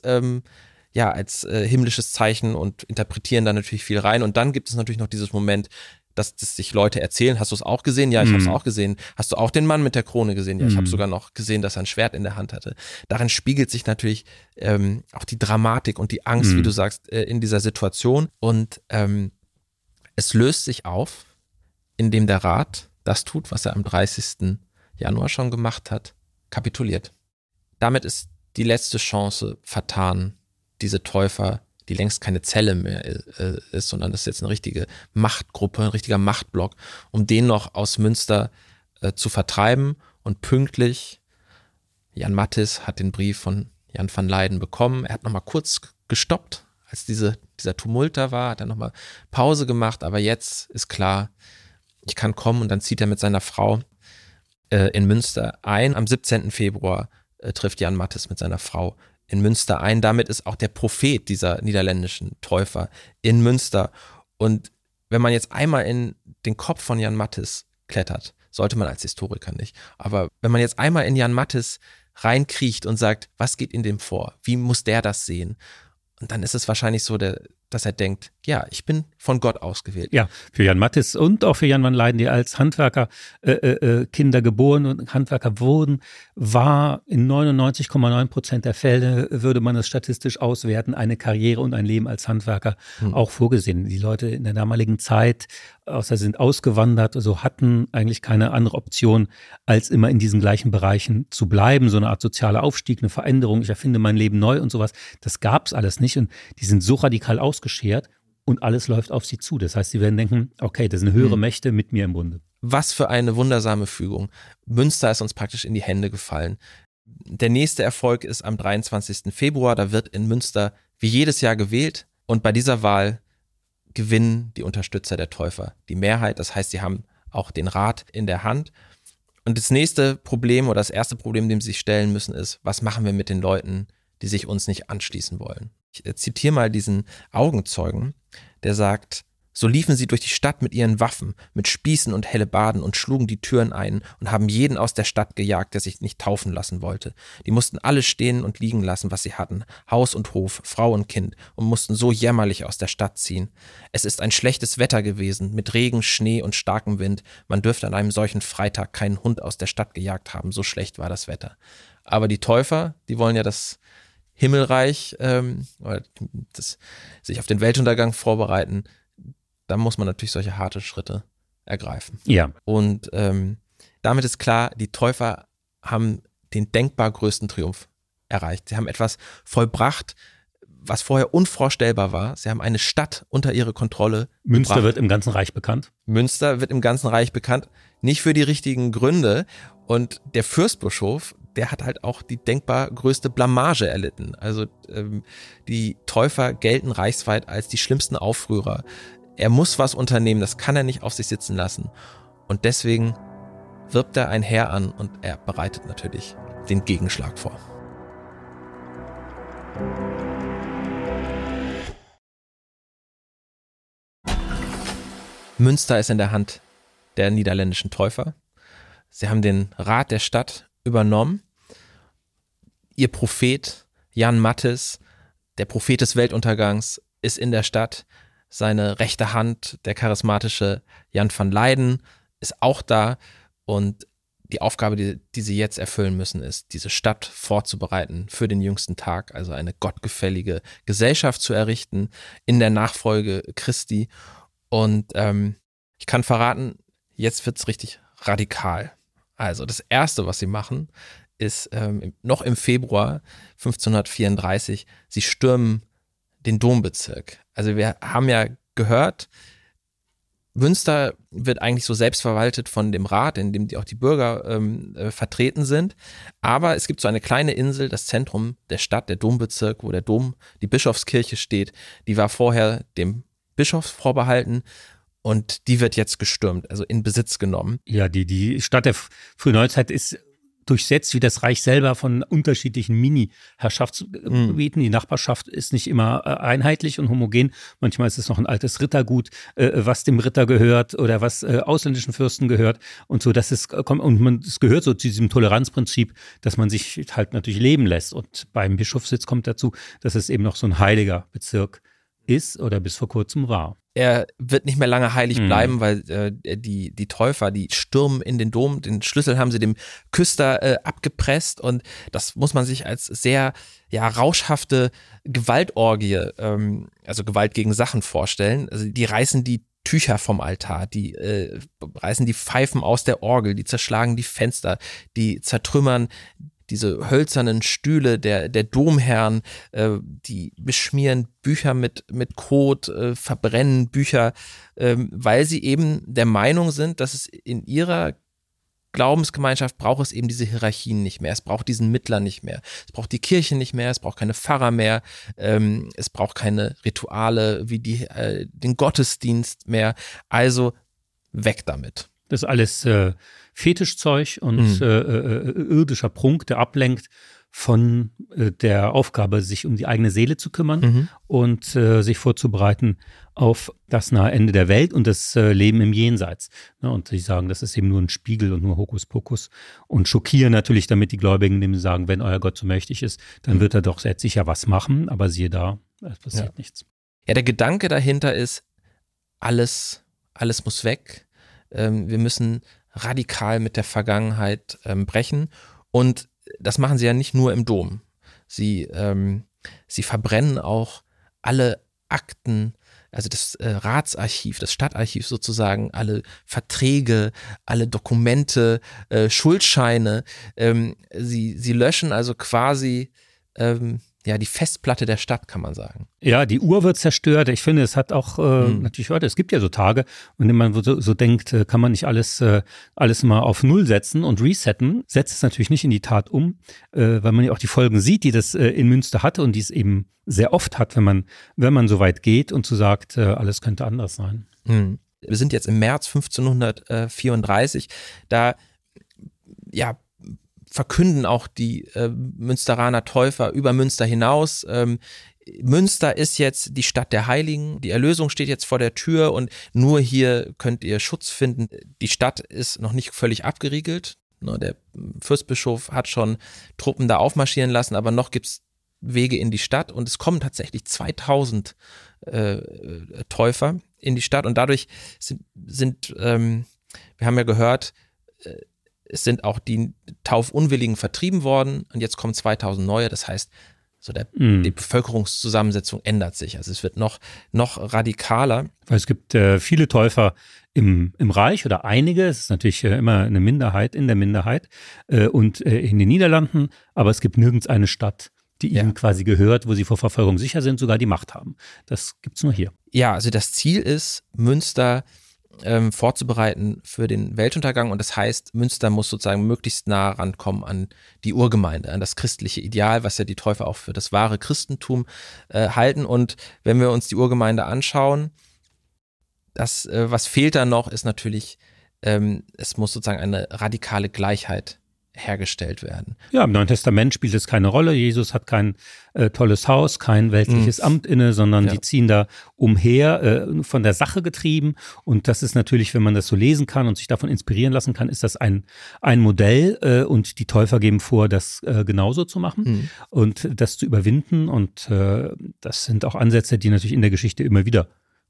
himmlisches Zeichen und interpretieren da natürlich viel rein. Und dann gibt es natürlich noch dieses Moment, dass das sich Leute erzählen. Hast du es auch gesehen? Ja, ich habe es auch gesehen. Hast du auch den Mann mit der Krone gesehen? Ja, ich habe sogar noch gesehen, dass er ein Schwert in der Hand hatte. Darin spiegelt sich natürlich auch die Dramatik und die Angst, wie du sagst, in dieser Situation. Und es löst sich auf, indem der Rat das tut, was er am 30. Januar schon gemacht hat, kapituliert. Damit ist die letzte Chance vertan, diese Täufer, die längst keine Zelle mehr ist, sondern das ist jetzt eine richtige Machtgruppe, ein richtiger Machtblock, um den noch aus Münster zu vertreiben. Und pünktlich, Jan Matthys hat den Brief von Jan van Leyden bekommen. Er hat nochmal kurz gestoppt, als dieser Tumult da war, hat er nochmal Pause gemacht, aber jetzt ist klar, ich kann kommen. Und dann zieht er mit seiner Frau in Münster ein. Am 17. Februar trifft Jan Matthys mit seiner Frau in Münster ein. Damit ist auch der Prophet dieser niederländischen Täufer in Münster. Und wenn man jetzt einmal in den Kopf von Jan Matthys klettert, sollte man als Historiker nicht, aber wenn man jetzt einmal in Jan Matthys reinkriecht und sagt, was geht in dem vor? Wie muss der das sehen? Und dann ist es wahrscheinlich so, dass er denkt, ja, ich bin von Gott ausgewählt. Ja, für Jan Matthys und auch für Jan van Leyden, die als Handwerker Kinder geboren und Handwerker wurden, war in 99,9% der Fälle, würde man es statistisch auswerten, eine Karriere und ein Leben als Handwerker auch vorgesehen. Die Leute in der damaligen Zeit, außer sind ausgewandert, also hatten eigentlich keine andere Option, als immer in diesen gleichen Bereichen zu bleiben. So eine Art sozialer Aufstieg, eine Veränderung, ich erfinde mein Leben neu und sowas. Das gab es alles nicht und die sind so radikal ausgeschert und alles läuft auf sie zu. Das heißt, sie werden denken, okay, das sind höhere Mächte mit mir im Bunde. Was für eine wundersame Fügung. Münster ist uns praktisch in die Hände gefallen. Der nächste Erfolg ist am 23. Februar. Da wird in Münster wie jedes Jahr gewählt. Und bei dieser Wahl gewinnen die Unterstützer der Täufer die Mehrheit. Das heißt, sie haben auch den Rat in der Hand. Und das nächste Problem oder das erste Problem, dem sie sich stellen müssen, ist, was machen wir mit den Leuten, die sich uns nicht anschließen wollen? Ich zitiere mal diesen Augenzeugen, der sagt, so liefen sie durch die Stadt mit ihren Waffen, mit Spießen und Hellebarden und schlugen die Türen ein und haben jeden aus der Stadt gejagt, der sich nicht taufen lassen wollte. Die mussten alles stehen und liegen lassen, was sie hatten, Haus und Hof, Frau und Kind, und mussten so jämmerlich aus der Stadt ziehen. Es ist ein schlechtes Wetter gewesen, mit Regen, Schnee und starkem Wind. Man dürfte an einem solchen Freitag keinen Hund aus der Stadt gejagt haben, so schlecht war das Wetter. Aber die Täufer, die wollen ja das Himmelreich, sich auf den Weltuntergang vorbereiten. Da muss man natürlich solche harte Schritte ergreifen. Ja. Und damit ist klar, die Täufer haben den denkbar größten Triumph erreicht. Sie haben etwas vollbracht, was vorher unvorstellbar war. Sie haben eine Stadt unter ihre Kontrolle Münster gebracht. wird im ganzen Reich bekannt. Münster wird im ganzen Reich bekannt, nicht für die richtigen Gründe. Und der Fürstbischof, der hat halt auch die denkbar größte Blamage erlitten. Also die Täufer gelten reichsweit als die schlimmsten Aufrührer. Er muss was unternehmen, das kann er nicht auf sich sitzen lassen. Und deswegen wirbt er ein Heer an und er bereitet natürlich den Gegenschlag vor. Münster ist in der Hand der niederländischen Täufer. Sie haben den Rat der Stadt übernommen. Ihr Prophet Jan Matthys, der Prophet des Weltuntergangs, ist in der Stadt. Seine rechte Hand, der charismatische Jan van Leyden, ist auch da. Und die Aufgabe, die sie jetzt erfüllen müssen, ist, diese Stadt vorzubereiten für den jüngsten Tag, also eine gottgefällige Gesellschaft zu errichten in der Nachfolge Christi. Und ich kann verraten, jetzt wird es richtig radikal. Also das Erste, was sie machen, ist noch im Februar 1534, sie stürmen den Dombezirk. Also wir haben ja gehört, Münster wird eigentlich so selbstverwaltet von dem Rat, in dem auch die Bürger vertreten sind. Aber es gibt so eine kleine Insel, das Zentrum der Stadt, der Dombezirk, wo der Dom, die Bischofskirche steht. Die war vorher dem Bischof vorbehalten und die wird jetzt gestürmt, also in Besitz genommen. Ja, die Stadt der frühen Neuzeit ist durchsetzt wie das Reich selber von unterschiedlichen Mini-Herrschaftsgebieten. Die Nachbarschaft ist nicht immer einheitlich und homogen. Manchmal ist es noch ein altes Rittergut, was dem Ritter gehört oder was ausländischen Fürsten gehört und so. Es gehört so zu diesem Toleranzprinzip, dass man sich halt natürlich leben lässt. Und beim Bischofssitz kommt dazu, dass es eben noch so ein heiliger Bezirk ist oder bis vor kurzem war. Er wird nicht mehr lange heilig bleiben, weil die Täufer, die stürmen in den Dom, den Schlüssel haben sie dem Küster abgepresst und das muss man sich als sehr rauschhafte Gewaltorgie, also Gewalt gegen Sachen vorstellen. Also die reißen die Tücher vom Altar, die reißen die Pfeifen aus der Orgel, die zerschlagen die Fenster, die zertrümmern diese hölzernen Stühle der Domherren, die beschmieren Bücher mit Kot, verbrennen Bücher, weil sie eben der Meinung sind, dass es in ihrer Glaubensgemeinschaft braucht es eben diese Hierarchien nicht mehr. Es braucht diesen Mittler nicht mehr. Es braucht die Kirche nicht mehr. Es braucht keine Pfarrer mehr. Es braucht keine Rituale wie den Gottesdienst mehr. Also weg damit. Das ist alles Fetischzeug und irdischer Prunk, der ablenkt von der Aufgabe, sich um die eigene Seele zu kümmern und sich vorzubereiten auf das nahe Ende der Welt und das Leben im Jenseits. Und sie sagen, das ist eben nur ein Spiegel und nur Hokuspokus und schockieren natürlich damit die Gläubigen, indem sie sagen, wenn euer Gott so mächtig ist, dann wird er doch sehr sicher was machen, aber siehe da, es passiert nichts. Ja, der Gedanke dahinter ist, alles muss weg. Wir müssen radikal mit der Vergangenheit brechen und das machen sie ja nicht nur im Dom. Sie verbrennen auch alle Akten, also das Ratsarchiv, das Stadtarchiv sozusagen, alle Verträge, alle Dokumente, Schuldscheine. Sie löschen also quasi die Festplatte der Stadt, kann man sagen. Ja, die Uhr wird zerstört. Ich finde, es hat auch natürlich heute, es gibt ja so Tage, in denen man so denkt, kann man nicht alles mal auf Null setzen und resetten. Setzt es natürlich nicht in die Tat um, weil man ja auch die Folgen sieht, die das in Münster hatte und die es eben sehr oft hat, wenn man so weit geht und so sagt, alles könnte anders sein. Wir sind jetzt im März 1534, da verkünden auch die Münsteraner Täufer über Münster hinaus. Münster ist jetzt die Stadt der Heiligen. Die Erlösung steht jetzt vor der Tür und nur hier könnt ihr Schutz finden. Die Stadt ist noch nicht völlig abgeriegelt. Der Fürstbischof hat schon Truppen da aufmarschieren lassen, aber noch gibt es Wege in die Stadt und es kommen tatsächlich 2000 Täufer in die Stadt und dadurch sind wir haben ja gehört, es sind auch die Taufunwilligen vertrieben worden und jetzt kommen 2000 neue. Das heißt, die Bevölkerungszusammensetzung ändert sich. Also es wird noch radikaler. Weil es gibt viele Täufer im Reich oder einige. Es ist natürlich immer eine Minderheit in der Minderheit und in den Niederlanden. Aber es gibt nirgends eine Stadt, die ihnen quasi gehört, wo sie vor Verfolgung sicher sind, sogar die Macht haben. Das gibt's nur hier. Ja, also das Ziel ist, Münster vorzubereiten für den Weltuntergang und das heißt, Münster muss sozusagen möglichst nah rankommen an die Urgemeinde, an das christliche Ideal, was ja die Täufer auch für das wahre Christentum halten und wenn wir uns die Urgemeinde anschauen, was fehlt da noch, ist natürlich, es muss sozusagen eine radikale Gleichheit hergestellt werden. Ja, im Neuen Testament spielt es keine Rolle. Jesus hat kein tolles Haus, kein weltliches Amt inne, sondern die ziehen da umher, von der Sache getrieben. Und das ist natürlich, wenn man das so lesen kann und sich davon inspirieren lassen kann, ist das ein Modell und die Täufer geben vor, das genauso zu machen und das zu überwinden. Und das sind auch Ansätze, die natürlich in der Geschichte immer wieder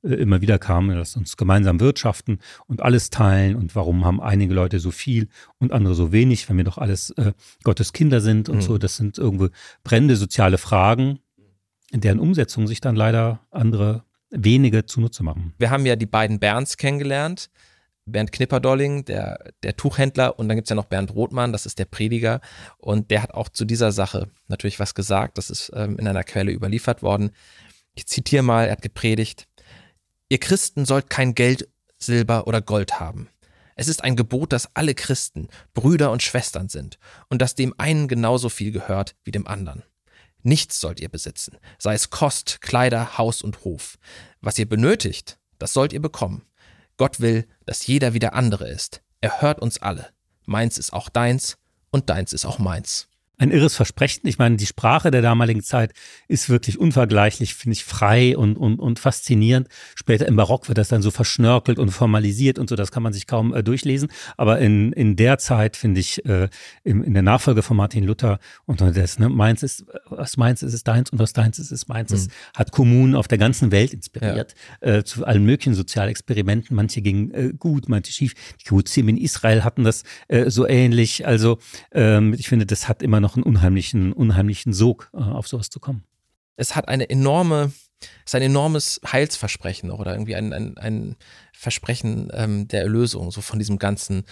immer wieder kam, lass uns gemeinsam wirtschaften und alles teilen und warum haben einige Leute so viel und andere so wenig, wenn wir doch alles Gottes Kinder sind und so. Das sind irgendwo brennende soziale Fragen, in deren Umsetzung sich dann leider andere wenige zunutze machen. Wir haben ja die beiden Bernds kennengelernt. Bernd Knipperdolling, der Tuchhändler, und dann gibt es ja noch Bernd Rothmann, das ist der Prediger, und der hat auch zu dieser Sache natürlich was gesagt, das ist in einer Quelle überliefert worden. Ich zitiere mal, er hat gepredigt: Ihr Christen sollt kein Geld, Silber oder Gold haben. Es ist ein Gebot, dass alle Christen Brüder und Schwestern sind und dass dem einen genauso viel gehört wie dem anderen. Nichts sollt ihr besitzen, sei es Kost, Kleider, Haus und Hof. Was ihr benötigt, das sollt ihr bekommen. Gott will, dass jeder wie der andere ist. Er hört uns alle. Meins ist auch deins und deins ist auch meins. Ein irres Versprechen. Ich meine, die Sprache der damaligen Zeit ist wirklich unvergleichlich, finde ich, frei und faszinierend. Später im Barock wird das dann so verschnörkelt und formalisiert und so, das kann man sich kaum durchlesen. Aber in der Zeit, finde ich, in der Nachfolge von Martin Luther und das, ne, was meins ist, ist deins und was deins ist meins. Das hat Kommunen auf der ganzen Welt inspiriert, zu allen möglichen Sozialexperimenten. Manche gingen gut, manche schief. Die Kibbuzim in Israel hatten das so ähnlich. Also ich finde, das hat immer noch einen unheimlichen Sog, auf sowas zu kommen. Es hat ein enormes Heilsversprechen oder irgendwie ein Versprechen der Erlösung, so von diesem ganzen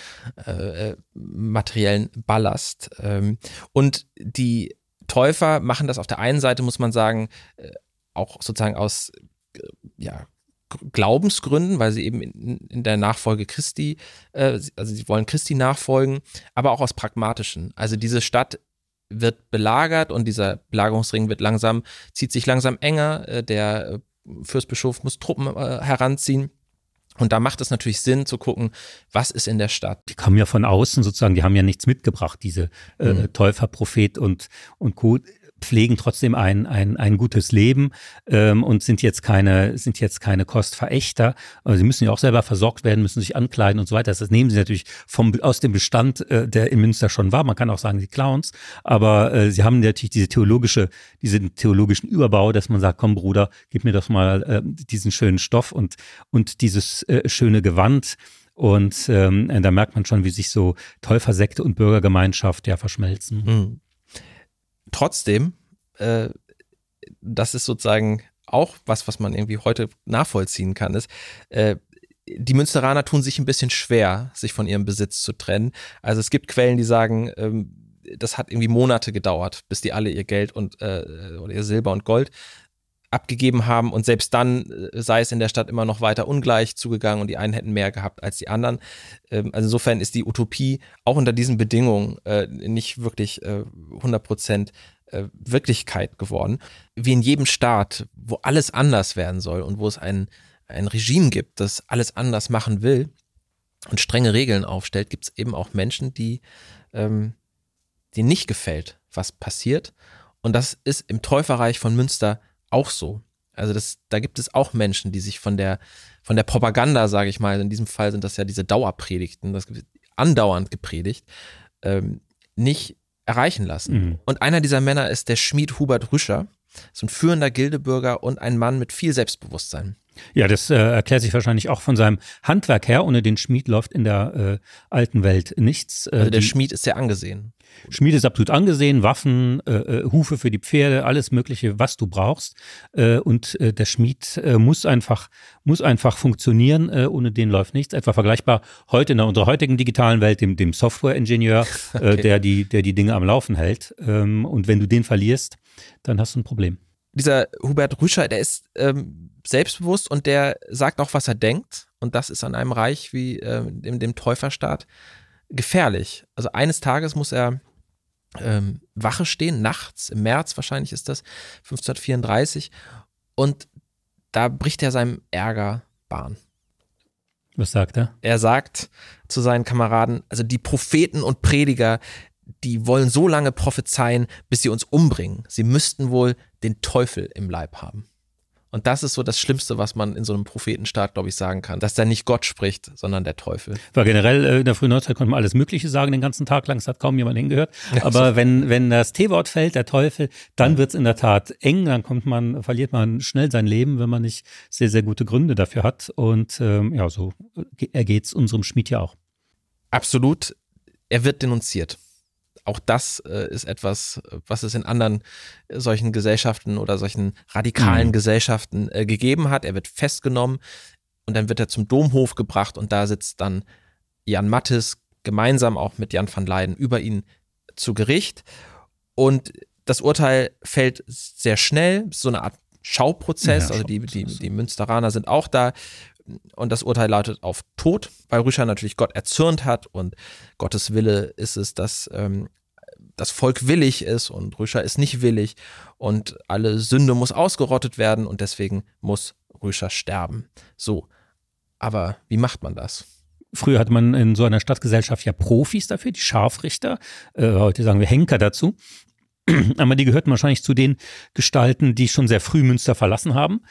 materiellen Ballast. Und die Täufer machen das auf der einen Seite, muss man sagen, auch sozusagen aus Glaubensgründen, weil sie eben in der Nachfolge Christi, also sie wollen Christi nachfolgen, aber auch aus pragmatischen. Also diese Stadt wird belagert und dieser Belagerungsring zieht sich langsam enger. Der Fürstbischof muss Truppen heranziehen. Und da macht es natürlich Sinn zu gucken, was ist in der Stadt. Die kommen ja von außen sozusagen, die haben ja nichts mitgebracht, diese Täufer, Prophet und Co. pflegen trotzdem ein gutes Leben und sind jetzt keine Kostverächter. Also sie müssen ja auch selber versorgt werden, müssen sich ankleiden und so weiter. Das nehmen sie natürlich aus dem Bestand, der in Münster schon war. Man kann auch sagen, die Clowns. Aber sie haben natürlich diesen theologischen Überbau, dass man sagt, komm Bruder, gib mir doch mal diesen schönen Stoff und dieses schöne Gewand. Und da merkt man schon, wie sich so Täufersekte und Bürgergemeinschaft ja verschmelzen. Mhm. Trotzdem, das ist sozusagen auch was man irgendwie heute nachvollziehen kann, ist, die Münsteraner tun sich ein bisschen schwer, sich von ihrem Besitz zu trennen. Also es gibt Quellen, die sagen, das hat irgendwie Monate gedauert, bis die alle ihr Geld oder ihr Silber und Gold abgegeben haben, und selbst dann sei es in der Stadt immer noch weiter ungleich zugegangen und die einen hätten mehr gehabt als die anderen. Also insofern ist die Utopie auch unter diesen Bedingungen nicht wirklich 100% Wirklichkeit geworden. Wie in jedem Staat, wo alles anders werden soll und wo es ein Regime gibt, das alles anders machen will und strenge Regeln aufstellt, gibt es eben auch Menschen, denen nicht gefällt, was passiert. Und das ist im Täuferreich von Münster auch so. Also da gibt es auch Menschen, die sich von der Propaganda, sage ich mal, in diesem Fall sind das ja diese Dauerpredigten, das wird andauernd gepredigt, nicht erreichen lassen. Mhm. Und einer dieser Männer ist der Schmied Hubert Rüscher, so ein führender Gildebürger und ein Mann mit viel Selbstbewusstsein. Ja, das erklärt sich wahrscheinlich auch von seinem Handwerk her. Ohne den Schmied läuft in der alten Welt nichts. Also der Schmied ist sehr angesehen. Schmied ist absolut angesehen, Waffen, Hufe für die Pferde, alles Mögliche, was du brauchst. Und der Schmied muss einfach funktionieren, ohne den läuft nichts. Etwa vergleichbar heute in unserer heutigen digitalen Welt, dem Software-Ingenieur, okay, der die Dinge am Laufen hält. Und wenn du den verlierst, dann hast du ein Problem. Dieser Hubert Rüscher, der ist selbstbewusst und der sagt auch, was er denkt. Und das ist an einem Reich wie in dem Täuferstaat gefährlich. Also eines Tages muss er Wache stehen, nachts, im März wahrscheinlich ist das, 1534. Und da bricht er seinem Ärger Bahn. Was sagt er? Er sagt zu seinen Kameraden, also die Propheten und Prediger, die wollen so lange prophezeien, bis sie uns umbringen. Sie müssten wohl den Teufel im Leib haben. Und das ist so das Schlimmste, was man in so einem Prophetenstaat, glaube ich, sagen kann. Dass da nicht Gott spricht, sondern der Teufel. Weil generell in der frühen Neuzeit konnte man alles Mögliche sagen den ganzen Tag lang, es hat kaum jemand hingehört. Aber wenn das T-Wort fällt, der Teufel, dann wird's in der Tat eng, dann verliert man schnell sein Leben, wenn man nicht sehr, sehr gute Gründe dafür hat. Und so ergeht's unserem Schmied ja auch. Absolut. Er wird denunziert. Auch das ist etwas, was es in anderen solchen Gesellschaften oder solchen radikalen Gesellschaften gegeben hat. Er wird festgenommen und dann wird er zum Domhof gebracht und da sitzt dann Jan Matthys gemeinsam auch mit Jan van Leyden über ihn zu Gericht. Und das Urteil fällt sehr schnell, so eine Art Schauprozess, also die Münsteraner sind auch da. Und das Urteil lautet auf Tod, weil Rüscher natürlich Gott erzürnt hat und Gottes Wille ist es, dass das Volk willig ist und Rüscher ist nicht willig und alle Sünde muss ausgerottet werden und deswegen muss Rüscher sterben. So, aber wie macht man das? Früher hatte man in so einer Stadtgesellschaft ja Profis dafür, die Scharfrichter, heute sagen wir Henker dazu. Aber die gehörten wahrscheinlich zu den Gestalten, die schon sehr früh Münster verlassen haben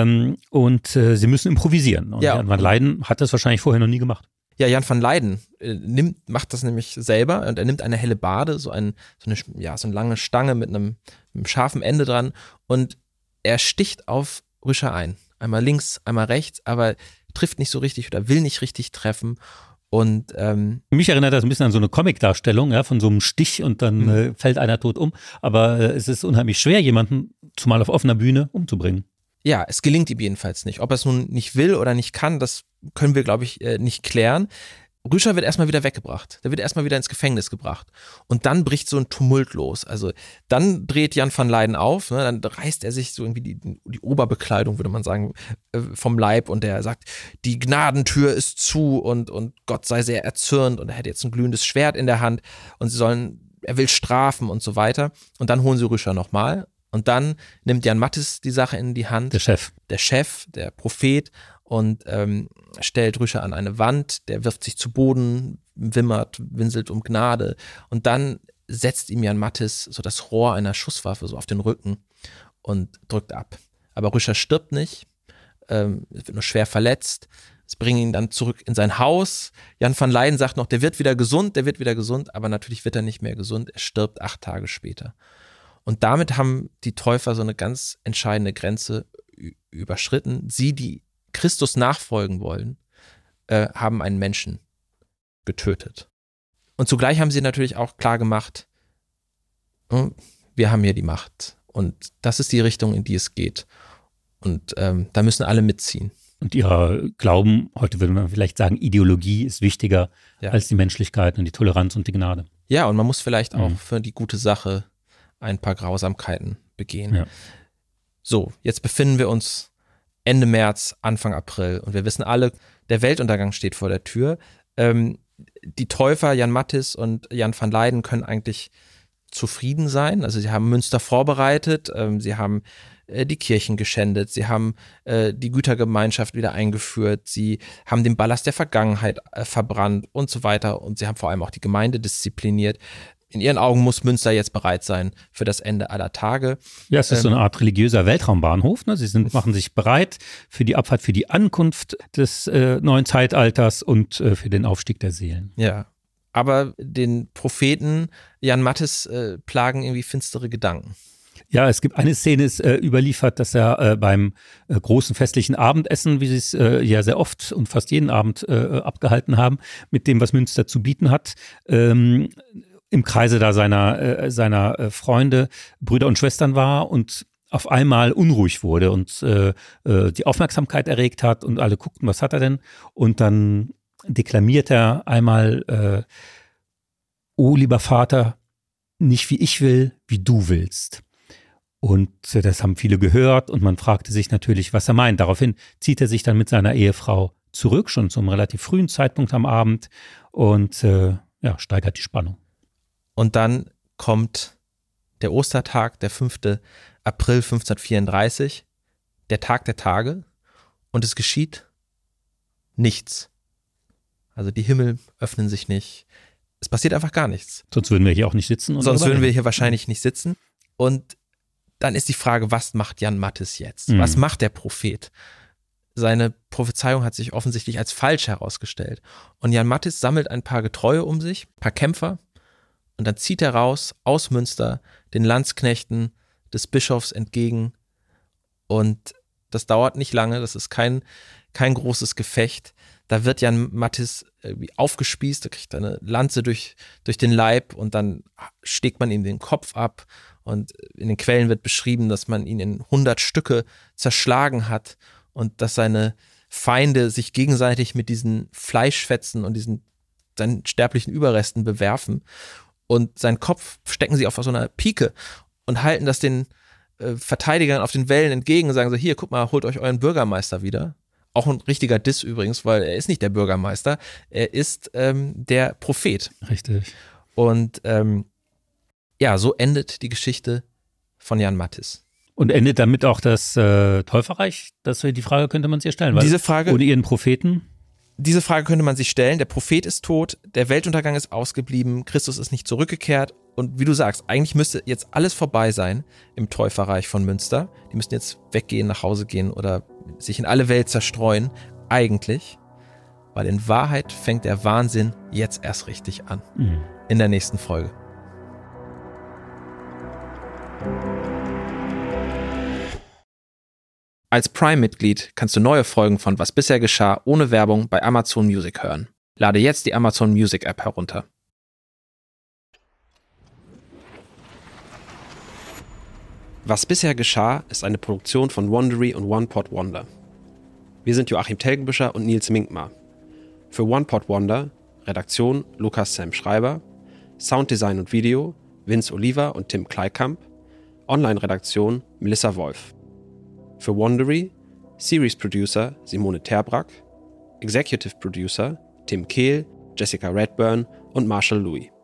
und sie müssen improvisieren. Und Jan van Leyden hat das wahrscheinlich vorher noch nie gemacht. Ja, Jan van Leyden macht das nämlich selber und er nimmt eine Hellebarde, so eine lange Stange mit einem scharfen Ende dran und er sticht auf Rüscher ein. Einmal links, einmal rechts, aber trifft nicht so richtig oder will nicht richtig treffen. Und mich erinnert das ein bisschen an so eine Comic-Darstellung, von so einem Stich und dann fällt einer tot um. Aber es ist unheimlich schwer, jemanden, zumal auf offener Bühne, umzubringen. Ja, es gelingt ihm jedenfalls nicht. Ob er es nun nicht will oder nicht kann, das können wir, glaube ich, nicht klären. Rüscher wird erstmal wieder weggebracht. Der wird erstmal wieder ins Gefängnis gebracht. Und dann bricht so ein Tumult los. Also dann dreht Jan van Leyden auf, ne, dann reißt er sich so irgendwie die Oberbekleidung, würde man sagen, vom Leib und der sagt, die Gnadentür ist zu und Gott sei sehr erzürnt und er hätte jetzt ein glühendes Schwert in der Hand und er will strafen und so weiter. Und dann holen sie Rüscher nochmal. Und dann nimmt Jan Matthys die Sache in die Hand. Der Chef, der Prophet und stellt Rüscher an eine Wand, der wirft sich zu Boden, wimmert, winselt um Gnade und dann setzt ihm Jan Matthys so das Rohr einer Schusswaffe so auf den Rücken und drückt ab. Aber Rüscher stirbt nicht, wird nur schwer verletzt. Es bringen ihn dann zurück in sein Haus. Jan van Leyden sagt noch, der wird wieder gesund, aber natürlich wird er nicht mehr gesund. Er stirbt 8 Tage später. Und damit haben die Täufer so eine ganz entscheidende Grenze überschritten. Sie, die Christus nachfolgen wollen, haben einen Menschen getötet. Und zugleich haben sie natürlich auch klar gemacht, wir haben hier die Macht. Und das ist die Richtung, in die es geht. Und da müssen alle mitziehen. Und ihr Glauben, heute würde man vielleicht sagen, Ideologie ist wichtiger als die Menschlichkeit und die Toleranz und die Gnade. Ja, und man muss vielleicht auch für die gute Sache ein paar Grausamkeiten begehen. Ja. So, jetzt befinden wir uns Ende März, Anfang April und wir wissen alle, der Weltuntergang steht vor der Tür. Die Täufer, Jan Matthys und Jan van Leyden, können eigentlich zufrieden sein. Also sie haben Münster vorbereitet, sie haben die Kirchen geschändet, sie haben die Gütergemeinschaft wieder eingeführt, sie haben den Ballast der Vergangenheit verbrannt und so weiter und sie haben vor allem auch die Gemeinde diszipliniert. In ihren Augen muss Münster jetzt bereit sein für das Ende aller Tage. Ja, es ist so eine Art religiöser Weltraumbahnhof. Ne? Sie machen sich bereit für die Abfahrt, für die Ankunft des neuen Zeitalters und für den Aufstieg der Seelen. Ja, aber den Propheten Jan Matthys plagen irgendwie finstere Gedanken. Ja, es gibt eine Szene, ist überliefert, dass er beim großen festlichen Abendessen, wie sie es ja sehr oft und fast jeden Abend abgehalten haben, mit dem, was Münster zu bieten hat, im Kreise da seiner Freunde, Brüder und Schwestern war und auf einmal unruhig wurde und die Aufmerksamkeit erregt hat und alle guckten, was hat er denn? Und dann deklamiert er einmal, oh lieber Vater, nicht wie ich will, wie du willst. Und das haben viele gehört und man fragte sich natürlich, was er meint. Daraufhin zieht er sich dann mit seiner Ehefrau zurück, schon zum relativ frühen Zeitpunkt am Abend und steigert die Spannung. Und dann kommt der Ostertag, der 5. April 1534, der Tag der Tage, und es geschieht nichts. Also die Himmel öffnen sich nicht. Es passiert einfach gar nichts. Sonst würden wir hier auch nicht sitzen. Sonst würden wir hier wahrscheinlich nicht sitzen. Und dann ist die Frage, was macht Jan Matthys jetzt? Was macht der Prophet? Seine Prophezeiung hat sich offensichtlich als falsch herausgestellt. Und Jan Matthys sammelt ein paar Getreue um sich, ein paar Kämpfer, und dann zieht er raus aus Münster den Landsknechten des Bischofs entgegen. Und das dauert nicht lange, das ist kein großes Gefecht. Da wird Jan Matthys aufgespießt, da kriegt er eine Lanze durch den Leib und dann schlägt man ihm den Kopf ab. Und in den Quellen wird beschrieben, dass man ihn in 100 Stücke zerschlagen hat und dass seine Feinde sich gegenseitig mit diesen Fleischfetzen und seinen sterblichen Überresten bewerfen. Und seinen Kopf stecken sie auf so einer Pike und halten das den Verteidigern auf den Wällen entgegen und sagen so, hier, guck mal, holt euch euren Bürgermeister wieder. Auch ein richtiger Diss übrigens, weil er ist nicht der Bürgermeister, er ist der Prophet. Richtig. Und so endet die Geschichte von Jan Matthys. Und endet damit auch das Täuferreich? Die Frage könnte man sich ja stellen. Weil ohne ihren Propheten? Diese Frage könnte man sich stellen. Der Prophet ist tot, der Weltuntergang ist ausgeblieben, Christus ist nicht zurückgekehrt. Und wie du sagst, eigentlich müsste jetzt alles vorbei sein im Täuferreich von Münster. Die müssten jetzt weggehen, nach Hause gehen oder sich in alle Welt zerstreuen. Eigentlich. Weil in Wahrheit fängt der Wahnsinn jetzt erst richtig an. In der nächsten Folge. Als Prime-Mitglied kannst du neue Folgen von Was bisher geschah ohne Werbung bei Amazon Music hören. Lade jetzt die Amazon Music App herunter. Was bisher geschah ist eine Produktion von Wondery und One Pot Wonder. Wir sind Joachim Telgenbüscher und Nils Minkmar. Für One Pot Wonder Redaktion Lukas Sam Schreiber, Sounddesign und Video Vince Oliver und Tim Kleikamp, Online-Redaktion Melissa Wolf. Für Wondery Series Producer Simone Terbrack, Executive Producer Tim Kehl, Jessica Redburn und Marshall Louis.